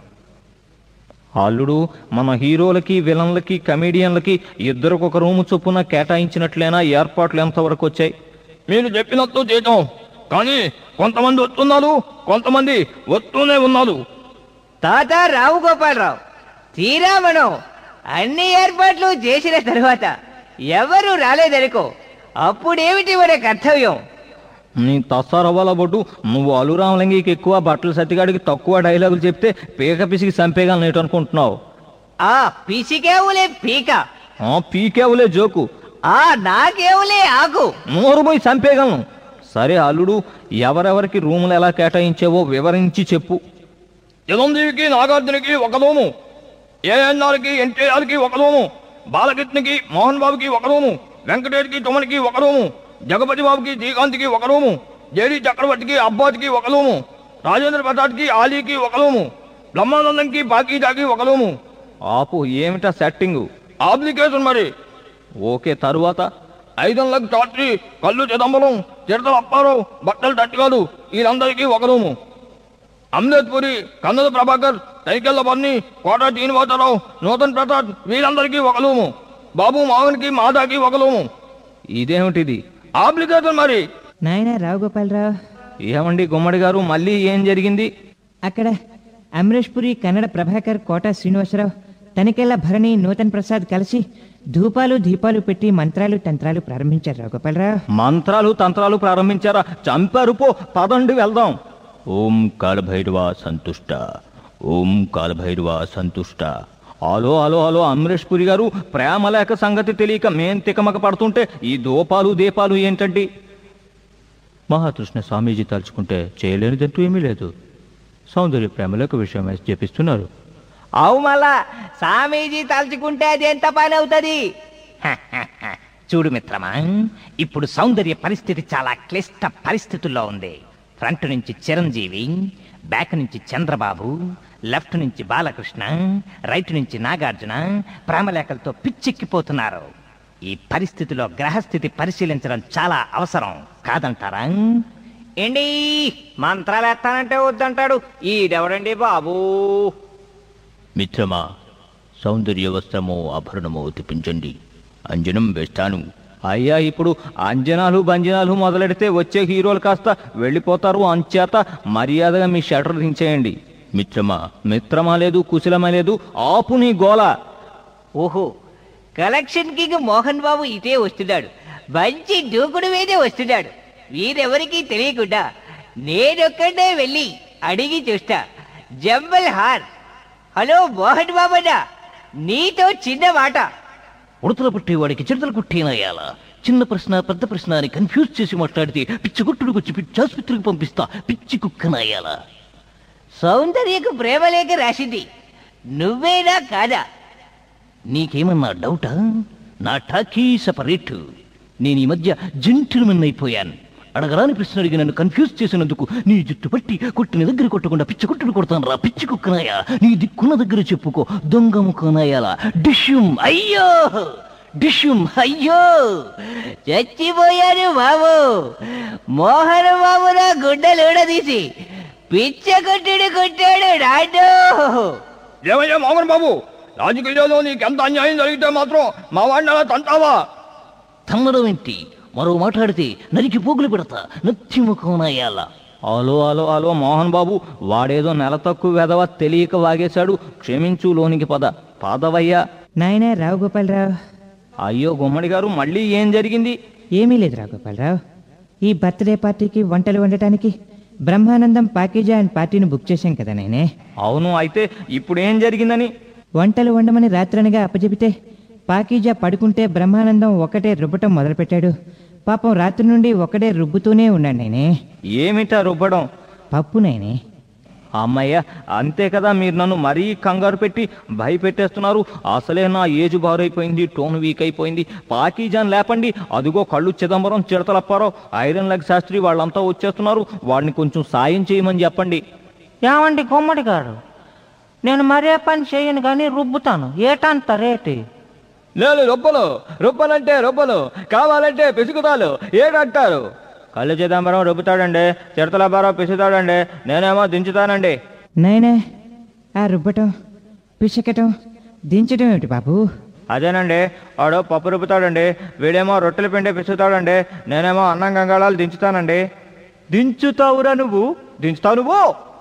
అల్లుడు, మన హీరోలకి విలన్లకి కమేడియన్లకి ఇద్దరికొక రూము చొప్పున కేటాయించినట్లైనా ఏర్పాట్లు ఎంతవరకు వచ్చాయి? మీరు చెప్పినట్టు చేద్దాం, కానీ కొంతమంది వస్తున్నారు, కొంతమంది వస్తూనే ఉన్నారు.
తాత రావు గోపాలరావు, తీరా మనం అన్ని ఏర్పాట్లు చేసిన తరువాత ఎవరు రాలేదనుకో, అప్పుడేమిటి మన కర్తవ్యం?
నీ తస్సారవ్వాల బొట్టు, నువ్వు అలురామలింగికి ఎక్కువ, బట్టల సత్తిగాడికి తక్కువ డైలాగులు చెప్తే పీక పిసికి చంపేగాలని నేటు అనుకుంటున్నావు.
ఆ పిసికేవులే పీక,
ఆ పీకేవులే జోకు,
ఆ నాకేవులే ఆకు.
నోరు పోయి చంపేయగలను. సరే అల్లుడు, ఎవరెవరికి రూములు ఎలా కేటాయించావో వివరించి చెప్పు. చిరంజీవికి నాగార్జునకి ఒక రూము, ఏఎన్ఆర్కి ఎన్టీఆర్కి ఒక రూము, బాలకృష్ణకి మోహన్ బాబుకి ఒక రూము, వెంకటేష్కి తొమనికి ఒక రూము, జగపతి బాబుకి శ్రీకాంత్కి ఒక రూము, జేడి చక్రవర్తికి అబ్బాస్కి ఒక రూము, రాజేంద్ర ప్రసాద్కి ఆలీకి ఒక రూము, బ్రహ్మానందంకి పాకీజాకి ఒక రూము. ఆపు, ఏమిటా సెట్టింగు? అప్లికేషన్ మరి. ఓకే, తరువాత ఐదొందలకు చాట్రి, కళ్ళు చిదంబరం, చిరతల అప్పారావు, బట్టలు తట్టిగాడు, వీరందరికీ ఒక రూము. అమృత్ పురి, కన్నద ప్రభాకర్, తైకెళ్ల బర్ని, కోట శ్రీనివాసరావు, నూతన్ ప్రసాద్, వీరందరికీ ఒక రూము. బాబు మోహన్కి మాదాకి ఒక రూము. ఇదేమిటిది? అప్లికేషన్ మరి.
నాయన రావు గోపాలరావు,
ఏమండి గుమ్మడి గారు, మళ్ళీ ఏం జరిగింది?
అక్కడ అమరేష్ పురి, కన్నడ ప్రభాకర్, కోట శ్రీనివాసరావు, తనికెళ్ల భరణి, నూతన్ ప్రసాద్ కలిసి ధూపాలు దీపాలు పెట్టి మంత్రాలు తంత్రాలు ప్రారంభించారు రావు గోపాలరావు.
మంత్రాలు తంత్రాలు ప్రారంభించారా? చంపారు. పో, పదండి వెళ్దాం. ఓం కాలభైరవ సంతుష్ట, ఓం కాలభైరవ సంతుష్ట. ఆలో ఆలో ఆలో అమరేష్ పురి గారు, ప్రేమలేఖ సంగతి తెలియక మేం తికమక పడుతుంటే ఈ దోపాలు దీపాలు ఏంటండి? మహాకృష్ణ స్వామీజీ తలుచుకుంటే చేయలేనిదంటూ ఏమీ లేదు. సౌందర్య ప్రేమలేఖ విషయం చెప్పిస్తున్నారు.
అవు మళ్ళా స్వామీజీ తలుచుకుంటే అది ఎంత పని అవుతుంది?
చూడు మిత్రమా, ఇప్పుడు సౌందర్య పరిస్థితి చాలా క్లిష్ట పరిస్థితుల్లో ఉంది. ఫ్రంట్ నుంచి చిరంజీవి, బ్యాక్ నుంచి చంద్రబాబు, లెఫ్ట్ నుంచి బాలకృష్ణ, రైట్ నుంచి నాగార్జున ప్రేమలేఖలతో పిచ్చెక్కిపోతున్నారు. ఈ పరిస్థితిలో గ్రహస్థితి పరిశీలించడం చాలా అవసరం కాదంటారా?
ఏంటి మంత్రాలు ఎత్తానంటే వద్దంటాడు ఈడెవడండి బాబు?
మిత్రమా, సౌందర్య వస్త్రమో ఆభరణమో తెప్పించండి, అంజనం వేస్తాను. అయ్యా, ఇప్పుడు అంజనాలు బంజనాలు మొదలెడితే వచ్చే హీరోలు కాస్త వెళ్ళిపోతారు. అంచేత మర్యాదగా మీ షటర్ దించేయండి. మిత్రమా, మిత్రమా లేదు, కుశలమా లేదు, ఆపు నీ గోల.
ఓహో, కలెక్షన్ కింగ్ మోహన్ బాబు ఇటే వస్తున్నాడు, మంచి దూకుడు మీదే వస్తున్నాడు. వీరెవరికీ తెలియకుండా నేనొక్కడే వెళ్ళి అడిగి చూస్తా. జంబల్ హార్, హలో మోహన్ బాబన్నా, నీతో చిన్న మాట.
ఉడతలు పుట్టేవాడికి చిడతలు కుట్టేనయ్యాలా? చిన్న ప్రశ్న పెద్ద ప్రశ్న అని కన్ఫ్యూజ్ చేసి మాట్లాడితే పిచ్చి గుట్టుడికి వచ్చి పిచ్చి ఆసుపత్రికి పంపిస్తా, పిచ్చి కుక్కనయ్యాలా?
సౌందర్యకు ప్రేమలేఖ రాసింది నువ్వేనా కాదా?
నీకేమన్నా డౌటా? నా టాకీ సపరేట్. నేను ఈ మధ్య జెంటిల్మెన్ అయిపోయాను. అడగరాని ప్రశ్న అడిగి నన్ను కన్ఫ్యూజ్ చేసినందుకు నీ జుట్టు పట్టి కొట్టిన దగ్గర కొట్టకుండా పిచ్చి కొట్టుడు కొడతాను రా, పిచ్చి కుక్కనాయా. నీ దిక్కున్న దగ్గర చెప్పుకో, దొంగ ముఖనాయాలా. డిష్యూమ్ అయ్యో, డిష్యూమ్ అయ్యో,
చచ్చిపోయాను బాబు. మోహన్ బాబు నా గుడ్డలుడదీసి పిచ్చ కొట్టుడు కొట్టాడు నాడు.
ఏమయ్యా మోహన్ బాబు, రాజకీయాల్లో నీకెంత అన్యాయం జరిగితే మాత్రం మా వాడిని అలా తంటావా? తన్నడం ఏంటి? మరో మాట్లాడితే నరికి పోగులు పెడతా, నత్తి ముఖంనాయాల. ఆలో ఆలో ఆలో మోహన్ బాబు, వాడేదో నెల తక్కువ వెదవ తెలియక వాగేశాడు, క్షమించు, లోనికి పద. పాదవయ్యా.
నాయనా రావు గోపాలరావు.
అయ్యో గుమ్మడి గారు, మళ్ళీ ఏం జరిగింది?
ఏమీ లేదు రావు గోపాలరావు. ఈ బర్త్డే పార్టీకి వంటలు వండటానికి బ్రహ్మానందం పాకీజా అండ్ పార్టీని బుక్ చేశాం కదా నేనే.
అవును, అయితే ఇప్పుడు ఏం జరిగిందని?
వంటలు వండమని రాత్రనగా అప్పచెపితే పాకీజా పడుకుంటే బ్రహ్మానందం ఒకటే రుబ్బటం మొదలుపెట్టాడు. పాపం రాత్రి నుండి ఒకటే రుబ్బుతూనే ఉన్నాడు నేనే.
ఏమిటా రుబ్బడం?
పప్పు నేనే.
అమ్మయ్య, అంతే కదా, మీరు నన్ను మరీ కంగారు పెట్టి భయపెట్టేస్తున్నారు. అసలే నా ఏజ్ బారైపోయింది, టోన్ వీక్ అయిపోయింది. పాకీజాన్ లేపండి. అదిగో కళ్ళు చిదంబరం, చిడతలప్పారావు, ఐరన్ లెగ్ శాస్త్రి వాళ్ళంతా వచ్చేస్తున్నారు. వాడిని కొంచెం సాయం చేయమని చెప్పండి.
ఏమండి గుమ్మడి గారు, నేను మరే పని చేయను కానీ రుబ్బుతాను. ఏటంత రేటు?
లేదు, రొప్పలు రొప్పలంటే రొప్పలు, కావాలంటే పిసుకుతాలు, ఏడంటారు?
కళ్ళు చిదంబరం రుబ్బుతాడండి, చిడతలప్పారావు పిసుకుతాడండి, నేనేమో దించుతానండి.
నాయనా, ఆ రుబ్బటం పిసకటం దించటం ఏమిటి బాబు?
అదేనండి, వాడు పప్పు రుబ్బుతాడండి, వీడేమో రొట్టెల పిండి పిసుకుతాడండి, నేనేమో అన్నం గంగాళాలు దించుతానండి. దించుతావురా నువ్వు? దించుతావు నువ్వు?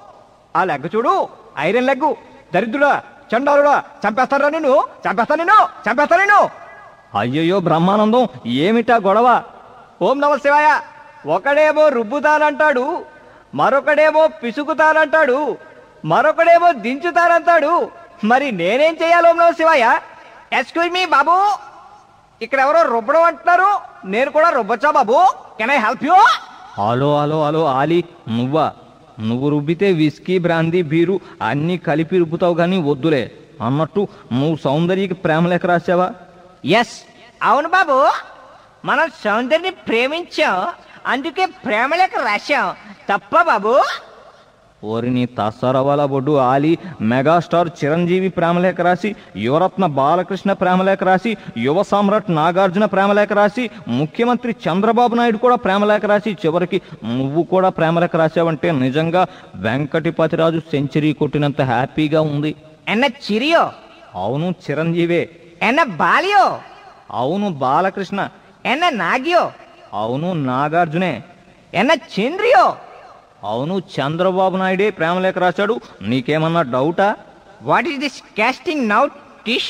ఆ లెగ్ చూడు, ఐరన్ లెగ్గు. దరిద్రుడా, చండాలుడా, చంపేస్తారా నిన్ను? చంపేస్తా నిన్ను, చంపేస్తా నిన్ను. అయ్యయ్యో బ్రహ్మానందం, ఏమిటా గొడవ? ఓం నమ శివాయ. ఒకడేమో రుబ్బుతానంటాడు, మరొకడేమో పిసుకుతానంటాడు, మరొకడేమో దించుతానంటాడు. మరి నేనేం చెయ్యాలి? ఓం నమ శివాయ. ఎక్స్క్యూజ్ మీ బాబు, ఇక్కడ ఎవరో రుబ్బడం అంటున్నారు, నేను కూడా రుబ్బొచ్చా బాబు? Can I help you? Hello hello hello Ali, నువ్వా? నువ్వు రుబ్బితే విస్కీ, బ్రాందీ, బీరు అన్నీ కలిపి రుబ్బుతావు కానీ వద్దులే. అన్నట్టు నువ్వు సౌందర్యకి ప్రేమ లేఖ రాసావా?
ఎస్, అవును బాబు, మనం సౌందర్యని ప్రేమించాం, అందుకే ప్రేమ లేఖ రాశాం. తప్ప బాబు?
ఓరిని తస్సరవాల బొడ్డు ఆలి, మెగాస్టార్ చిరంజీవి ప్రేమలేఖ రాసి, యువరత్న బాలకృష్ణ ప్రేమలేఖ రాసి, యువ సామ్రాట్ నాగార్జున ప్రేమలేఖ రాసి, ముఖ్యమంత్రి చంద్రబాబు నాయుడు కూడా ప్రేమలేఖ రాసి, చివరికి నువ్వు కూడా ప్రేమలేఖ రాసావంటే నిజంగా వెంకటపతిరాజు సెంచరీ కొట్టినంత హ్యాపీగా ఉంది.
ఎన్న చిరియో?
అవును, చిరంజీవే.
ఎన్న బాలియో?
అవును, బాలకృష్ణ.
ఎన్న నాగియో?
అవును, నాగార్జునే.
ఎన్న చంద్రియో?
అవును, చంద్రబాబు నాయుడే ప్రేమలేఖ రాశాడు. నీకేమన్నా డౌటా?
What is this casting now టిష్?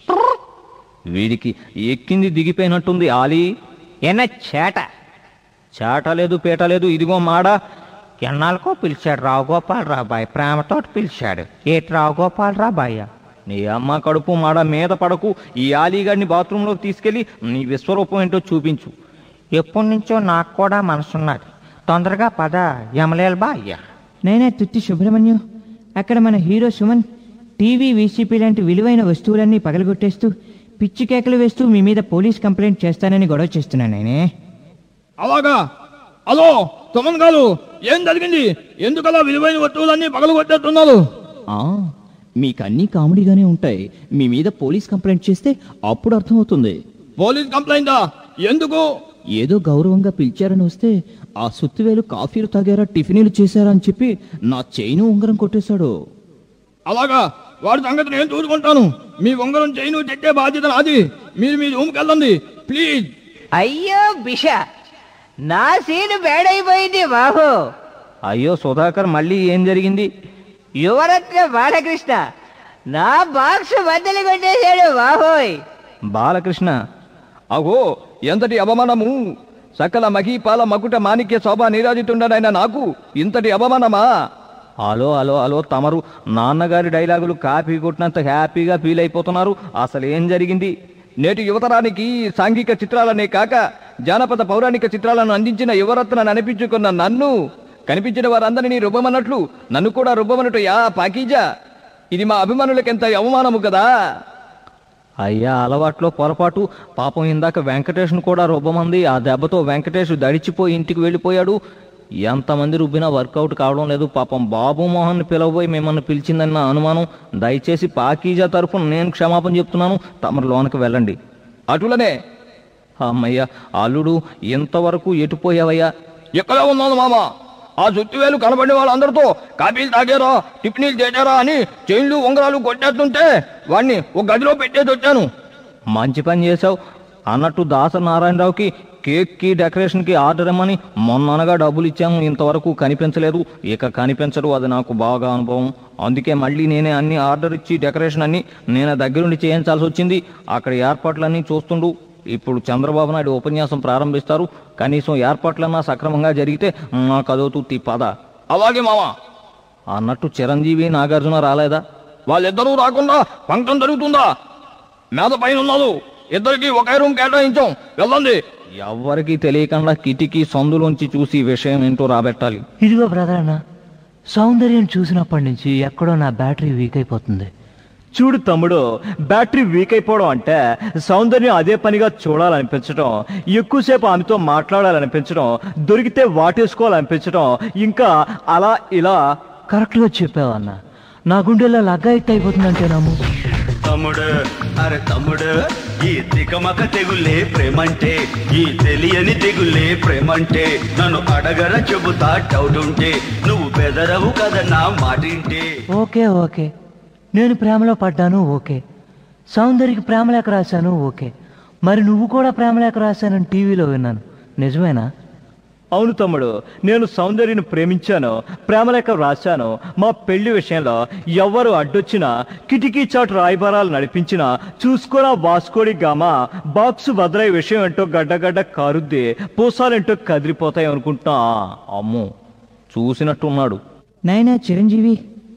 వీడికి ఎక్కింది దిగిపోయినట్టుంది ఆలీ.
ఎన్న చేట?
చేట లేదు, పీట లేదు. ఇదిగో మాడ.
ఎన్నాళ్ళకో పిలిచాడు రావు గోపాలరావు బాయ్, ప్రేమతో పిలిచాడు. ఏటి రావు గోపాలరావు బాయ్య?
నీ అమ్మ కడుపు మాడ, మీద పడకు. ఈ ఆలీగాడిని బాత్రూంలోకి తీసుకెళ్లి నీ విశ్వరూపం ఏంటో చూపించు.
ఎప్పటి నుంచో నాకు కూడా మనసున్నది, తొందరగా పద యమలేల్ బాయ్య.
నైనా తుత్తి సుబ్రహ్మణ్యం, అక్కడ మన హీరో సుమన్ టీవీ, వీసీపీ లాంటి విలువైన వస్తువులన్నీ పగలగొట్టేస్తూ పిచ్చి కేకలు వేస్తూ మీ మీద పోలీస్ కంప్లైంట్ చేస్తానని గొడవ చేస్తున్నాను నేనే.
అలాగా? హలో సుమన్ గారు, ఏం జరిగింది? ఎందుకలా విలువైన వస్తువులన్నీ పగలు కొట్టేస్తున్నారు?
మీకన్నీ కామెడీగానే ఉంటాయి. మీ మీద పోలీస్ కంప్లైంట్ చేస్తే అప్పుడు అర్థమవుతుంది.
పోలీస్ కంప్లైంటా? ఎందుకు?
ఏదో గౌరవంగా పిలిచారని వస్తే ఆ సుత్తివేలు కాఫీలు తాగారా, టిఫినీలు చేశారా అని చెప్పి నా చైను ఉంగరం కొట్టేశాడు.
అలాగా? వాడి సంగతి నేను చూసుకుంటాను. మీ ఉంగరం చైను చెట్టే బాధ్యత నాది. మీరు మీ రూమ్కి వెళ్ళండి ప్లీజ్.
అయ్యో బిష, నా సీను బేడైపోయింది బాబు.
అయ్యో సుధాకర్, మళ్ళీ ఏం జరిగింది?
యువరత్న బాలకృష్ణ నా బాక్స్ బద్దలు కొట్టేశాడు బాబోయ్.
బాలకృష్ణ?
అగో, ఎంతటి అవమానము! సకల మహీపాల మకుట మాణిక్య శోభా నీరాజితుండనైనా నాకు ఇంతటి అవమానమా?
హలో హలో హలో తమరు నాన్నగారి డైలాగులు కాపీ కొట్టినంత హ్యాపీగా ఫీల్ అయిపోతున్నారు. అసలు ఏం జరిగింది?
నేటి యువతరానికి సాంఘిక చిత్రాలనే కాక జానపద పౌరాణిక చిత్రాలను అందించిన యువరత్నను అనిపించుకున్న నన్ను కనిపించిన వారందరినీ రుబ్బమన్నట్లు నన్ను కూడా రుబ్బమన్నట్టు యా పాకీజా, ఇది మా అభిమానులకెంత అవమానము కదా.
అయ్యా, అలవాట్లో పొరపాటు. పాపం ఇందాక వెంకటేష్ను కూడా రుబ్బమంది. ఆ దెబ్బతో వెంకటేష్ దడిచిపోయి ఇంటికి వెళ్ళిపోయాడు. ఎంతమంది రుబ్బినా వర్కౌట్ కావడం లేదు. పాపం బాబు మోహన్ పిలవబోయి మిమ్మల్ని పిలిచిందన్న అనుమానం. దయచేసి పాకీజా తరఫున నేను క్షమాపణ చెప్తున్నాను. తమరు లోనికి వెళ్ళండి.
అటులనే.
అమ్మయ్య, అల్లుడు ఇంతవరకు ఎటుపోయావయ్యా?
ఎక్కడ ఉన్నాను మామ? ఆ చుట్టువేలు కనబడిన వాళ్ళందరితో కాపీలు తాగారా, టిఫినీలు చేశారా అని చైన్లు ఉంగరాలు కొట్టేస్తుంటే వాడిని ఒక గదిలో పెట్టేసి వచ్చాను.
మంచి పని చేశావు. అన్నట్టు దాస నారాయణరావుకి కేక్కి డెకరేషన్కి ఆర్డర్ ఇమ్మని మొన్ననగా డబ్బులు ఇచ్చాము, ఇంతవరకు కనిపించలేదు. ఇక కనిపించరు, అది నాకు బాగా అనుభవం. అందుకే మళ్ళీ నేనే అన్ని ఆర్డర్ ఇచ్చి డెకరేషన్ అన్ని నేను దగ్గరుండి చేయించాల్సి వచ్చింది. అక్కడ ఏర్పాట్లన్నీ చూస్తుండు. ఇప్పుడు చంద్రబాబు నాయుడు ఉపన్యాసం ప్రారంభిస్తారు. కనీసం ఏర్పాట్లన్నా సక్రమంగా జరిగితే నాకు అదవుతుంది పద.
అలాగే మావా.
అన్నట్టు చిరంజీవి నాగార్జున రాలేదా?
వాళ్ళిద్దరూ రాకుండా ఫంక్షన్ జరుగుతుందా? మీద పైన ఉన్నారు, ఇద్దరికి ఒకే రూమ్ కేటాయించాం, వెళ్ళండి.
ఎవ్వరికీ తెలియకుండా కిటికీ సందులోంచి చూసి విషయం ఏంటో రాబెట్టాలి.
ఇదిగో బ్రదర్ అన్న, సౌందర్యం చూసినప్పటి నుంచి ఎక్కడో నా బ్యాటరీ వీక్ అయిపోతుంది.
చూడు తమ్ముడు, బ్యాటరీ వీక్ అయిపోవడం అంటే సౌందర్యం అదే పనిగా చూడాలనిపించడం, ఎక్కువసేపు ఆమెతో మాట్లాడాలనిపించడం, దొరికితే వాటేసుకోవాలనిపించడం, ఇంకా అలా ఇలా.
కరెక్ట్గా చెప్పావు అన్న, నా గుండెల్లో లగ్గాయిట్ అయిపోతుందంటే నమ్ము.
తమ్ముడు, అరే తమ్ముడు, ఈ తికమక తెగులే ప్రేమంటే, ఈ తెలియని తెగులే ప్రేమంటే. నన్ను అడగర చెబుతా డౌట్ ఉంటే, నువ్వు బెదరవు కదా నా మాటింటే.
ఓకే ఓకే, నేను ప్రేమలో పడ్డాను, ఓకే. సౌందర్యకి ప్రేమలేఖ రాశాను, ఓకే. మరి నువ్వు కూడా ప్రేమలేఖ రాశానని టీవీలో విన్నాను, నిజమేనా?
అవును తమ్ముడు, నేను సౌందర్యను ప్రేమించాను, ప్రేమలేఖ రాశాను. మా పెళ్లి విషయంలో ఎవ్వరు అడ్డొచ్చినా, కిటికీ చాటు రాయబారాలు నడిపించినా, చూసుకోనా వాస్కోడి గామా బాక్సు బదలై విషయం ఏంటో గడ్డగడ్డ కారుద్ది, పూసాలేంటో కదిలిపోతాయి అనుకుంటున్నా.
అమ్మో, చూసినట్టున్నాడు.
నాయనా చిరంజీవి,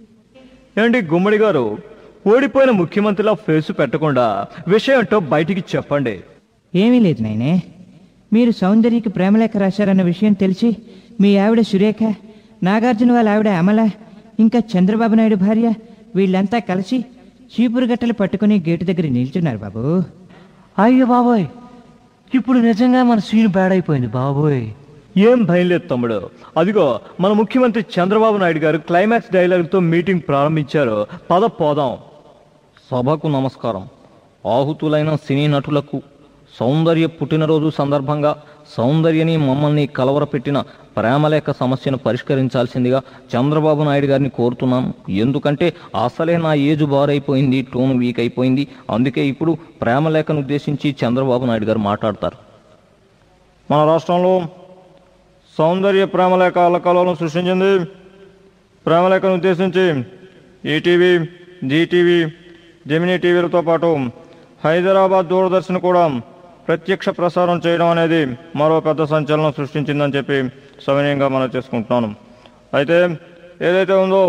ఏంటి గుమ్మడి గారు, ఓడిపోయిన ముఖ్యమంత్రిలా ఫేసు పెట్టకుండా విషయం ఏంటో బయటికి చెప్పండి.
ఏమీ లేదు నాయనే. మీరు సౌందర్యకి ప్రేమలేఖ రాశారన్న విషయం తెలిసి మీ ఆవిడ సురేఖ, నాగార్జున వాళ్ళ ఆవిడ అమల, ఇంకా చంద్రబాబు నాయుడు భార్య వీళ్ళంతా కలిసి చీపురు గట్టలు పట్టుకుని గేటు దగ్గర నిల్చున్నారు బాబు.
అయ్యో బాబోయ్, ఇప్పుడు నిజంగా మన సీన్ బ్యాడ్ అయిపోయింది బాబోయ్.
ఏం భయం లేదు తమ్ముడు, అదిగో మన ముఖ్యమంత్రి చంద్రబాబు నాయుడు గారు క్లైమాక్స్ డైలాగులతో మీటింగ్ ప్రారంభించారు. పద పోదాం.
సభకు నమస్కారం. ఆహుతులైన సినీ నటులకు సౌందర్య పుట్టినరోజు సందర్భంగా సౌందర్యని మమ్మల్ని కలవరపెట్టిన ప్రేమలేఖ సమస్యను పరిష్కరించాల్సిందిగా చంద్రబాబు నాయుడు గారిని కోరుతున్నాను. ఎందుకంటే అసలే నా ఏజ్ బారైపోయింది, టోన్ వీక్ అయిపోయింది. అందుకే ఇప్పుడు ప్రేమలేఖను ఉద్దేశించి చంద్రబాబు నాయుడు గారు మాట్లాడతారు.
మన రాష్ట్రంలో సౌందర్య ప్రేమలేఖ అల్లకల్లోలం సృష్టించింది. ప్రేమలేఖను ఉద్దేశించి ఈటీవీ, జీటీవీ, జెమినీ టీవీలతో పాటు హైదరాబాద్ దూరదర్శన్ కూడా ప్రత్యక్ష ప్రసారం చేయడం అనేది మరో పెద్ద సంచలనం సృష్టించిందని చెప్పి సవినయంగా మనం చేసుకుంటున్నాను. అయితే ఏదైతే ఉందో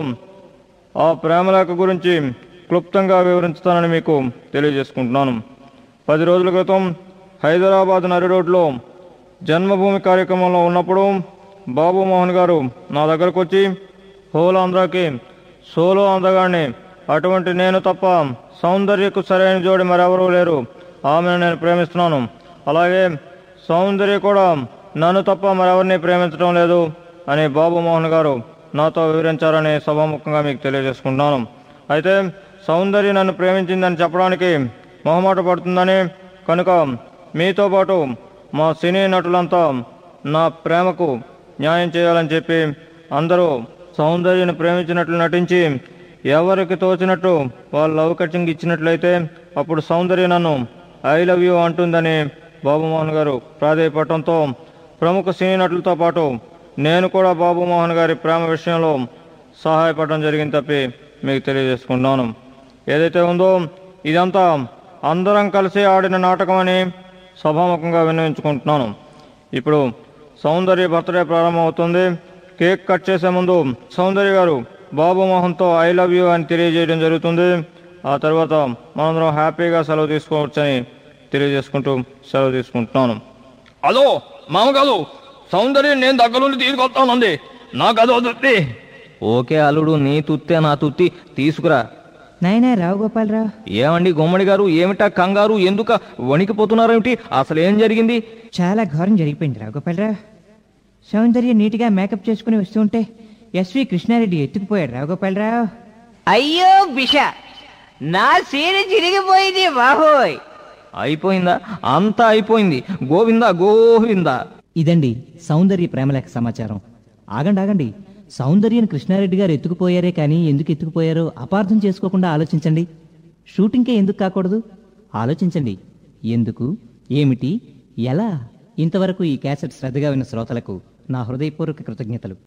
ఆ ప్రేమలేఖ గురించి క్లుప్తంగా వివరించుతానని మీకు తెలియజేసుకుంటున్నాను. పది రోజుల క్రితం హైదరాబాద్ నరి రోడ్లో జన్మభూమి కార్యక్రమంలో ఉన్నప్పుడు బాబు మోహన్ గారు నా దగ్గరకు వచ్చి, హోల్ ఆంధ్రాకి సోలో అందగాడిని, అటువంటి నేను తప్ప సౌందర్యకు సరైన జోడి మరెవరూ లేరు, ఆమెను నేను ప్రేమిస్తున్నాను, అలాగే సౌందర్య కూడా నన్ను తప్ప మరెవరిని ప్రేమించడం లేదు అని బాబు మోహన్ గారు నాతో వివరించారని సభాముఖంగా మీకు తెలియజేసుకుంటున్నాను. అయితే సౌందర్య నన్ను ప్రేమించిందని చెప్పడానికి మొహమాట పడుతుందని, కనుక మీతో పాటు మా సినీ నటులంతా నా ప్రేమకు న్యాయం చేయాలని చెప్పి అందరూ సౌందర్యను ప్రేమించినట్లు నటించి ఎవరికి తోచినట్టు వాళ్ళు లవ్ కటింగ్ ఇచ్చినట్లయితే అప్పుడు సౌందర్య నన్ను ఐ లవ్ యూ అంటుందని బాబుమోహన్ గారు ప్రాధేయపడటంతో ప్రముఖ సినీ నటులతో పాటు నేను కూడా బాబుమోహన్ గారి ప్రేమ విషయంలో సహాయపడడం జరిగింది తప్పి మీకు తెలియజేసుకుంటున్నాను. ఏదైతే ఉందో ఇదంతా అందరం కలిసి ఆడిన నాటకమని సభాముఖంగా విన్నవించుకుంటున్నాను. ఇప్పుడు సౌందర్య బర్త్డే ప్రారంభం అవుతుంది. కేక్ కట్ చేసే ముందు సౌందర్య గారు బాబుమోహన్తో ఐ లవ్ యూ అని తెలియజేయడం జరుగుతుంది. ఆ తర్వాత మనందరం హ్యాపీగా సెలవు తీసుకోవచ్చని తెలియజేసుకుంటూ సెలవు తీసుకుంటున్నాను.
హలో మామగారు, సౌందర్యం నేను దగ్గర నుండి తీసుకొస్తానండి, నాకు అదో తృప్తి.
ఓకే అల్లుడు, నీ తుత్తే నా తుత్తి, తీసుకురా.
నాయనా రావు గోపాలరావు.
ఏమండి గుమ్మడి గారు, ఏమిటా కంగారు, ఎందుక వణికిపోతున్నారేమిటి? అసలు ఏం జరిగింది?
చాలా ఘోరం జరిగిపోయింది రావు గోపాలరావు. సౌందర్య నీట్గా మేకప్ చేసుకుని వస్తూ ఉంటే ఎస్వి కృష్ణారెడ్డి ఎత్తుకుపోయాడు రావు గోపాలరావు.
అయ్యో బిష, నా సీన్ చిరిగిపోయింది బాహోయ్.
అయిపోయిందా? అంతా అయిపోయింది. గోవిందా గోవిందా.
ఇదండి సౌందర్య ప్రేమలేఖ సమాచారం. ఆగండి ఆగండి, సౌందర్యను కృష్ణారెడ్డి గారు ఎత్తుకుపోయారే కానీ ఎందుకు ఎత్తుకుపోయారో అపార్థం చేసుకోకుండా ఆలోచించండి. షూటింగ్కే ఎందుకు కాకూడదు? ఆలోచించండి. ఎందుకు, ఏమిటి, ఎలా? ఇంతవరకు ఈ క్యాసెట్ శ్రద్ధగా విన్న శ్రోతలకు నా హృదయపూర్వక కృతజ్ఞతలు.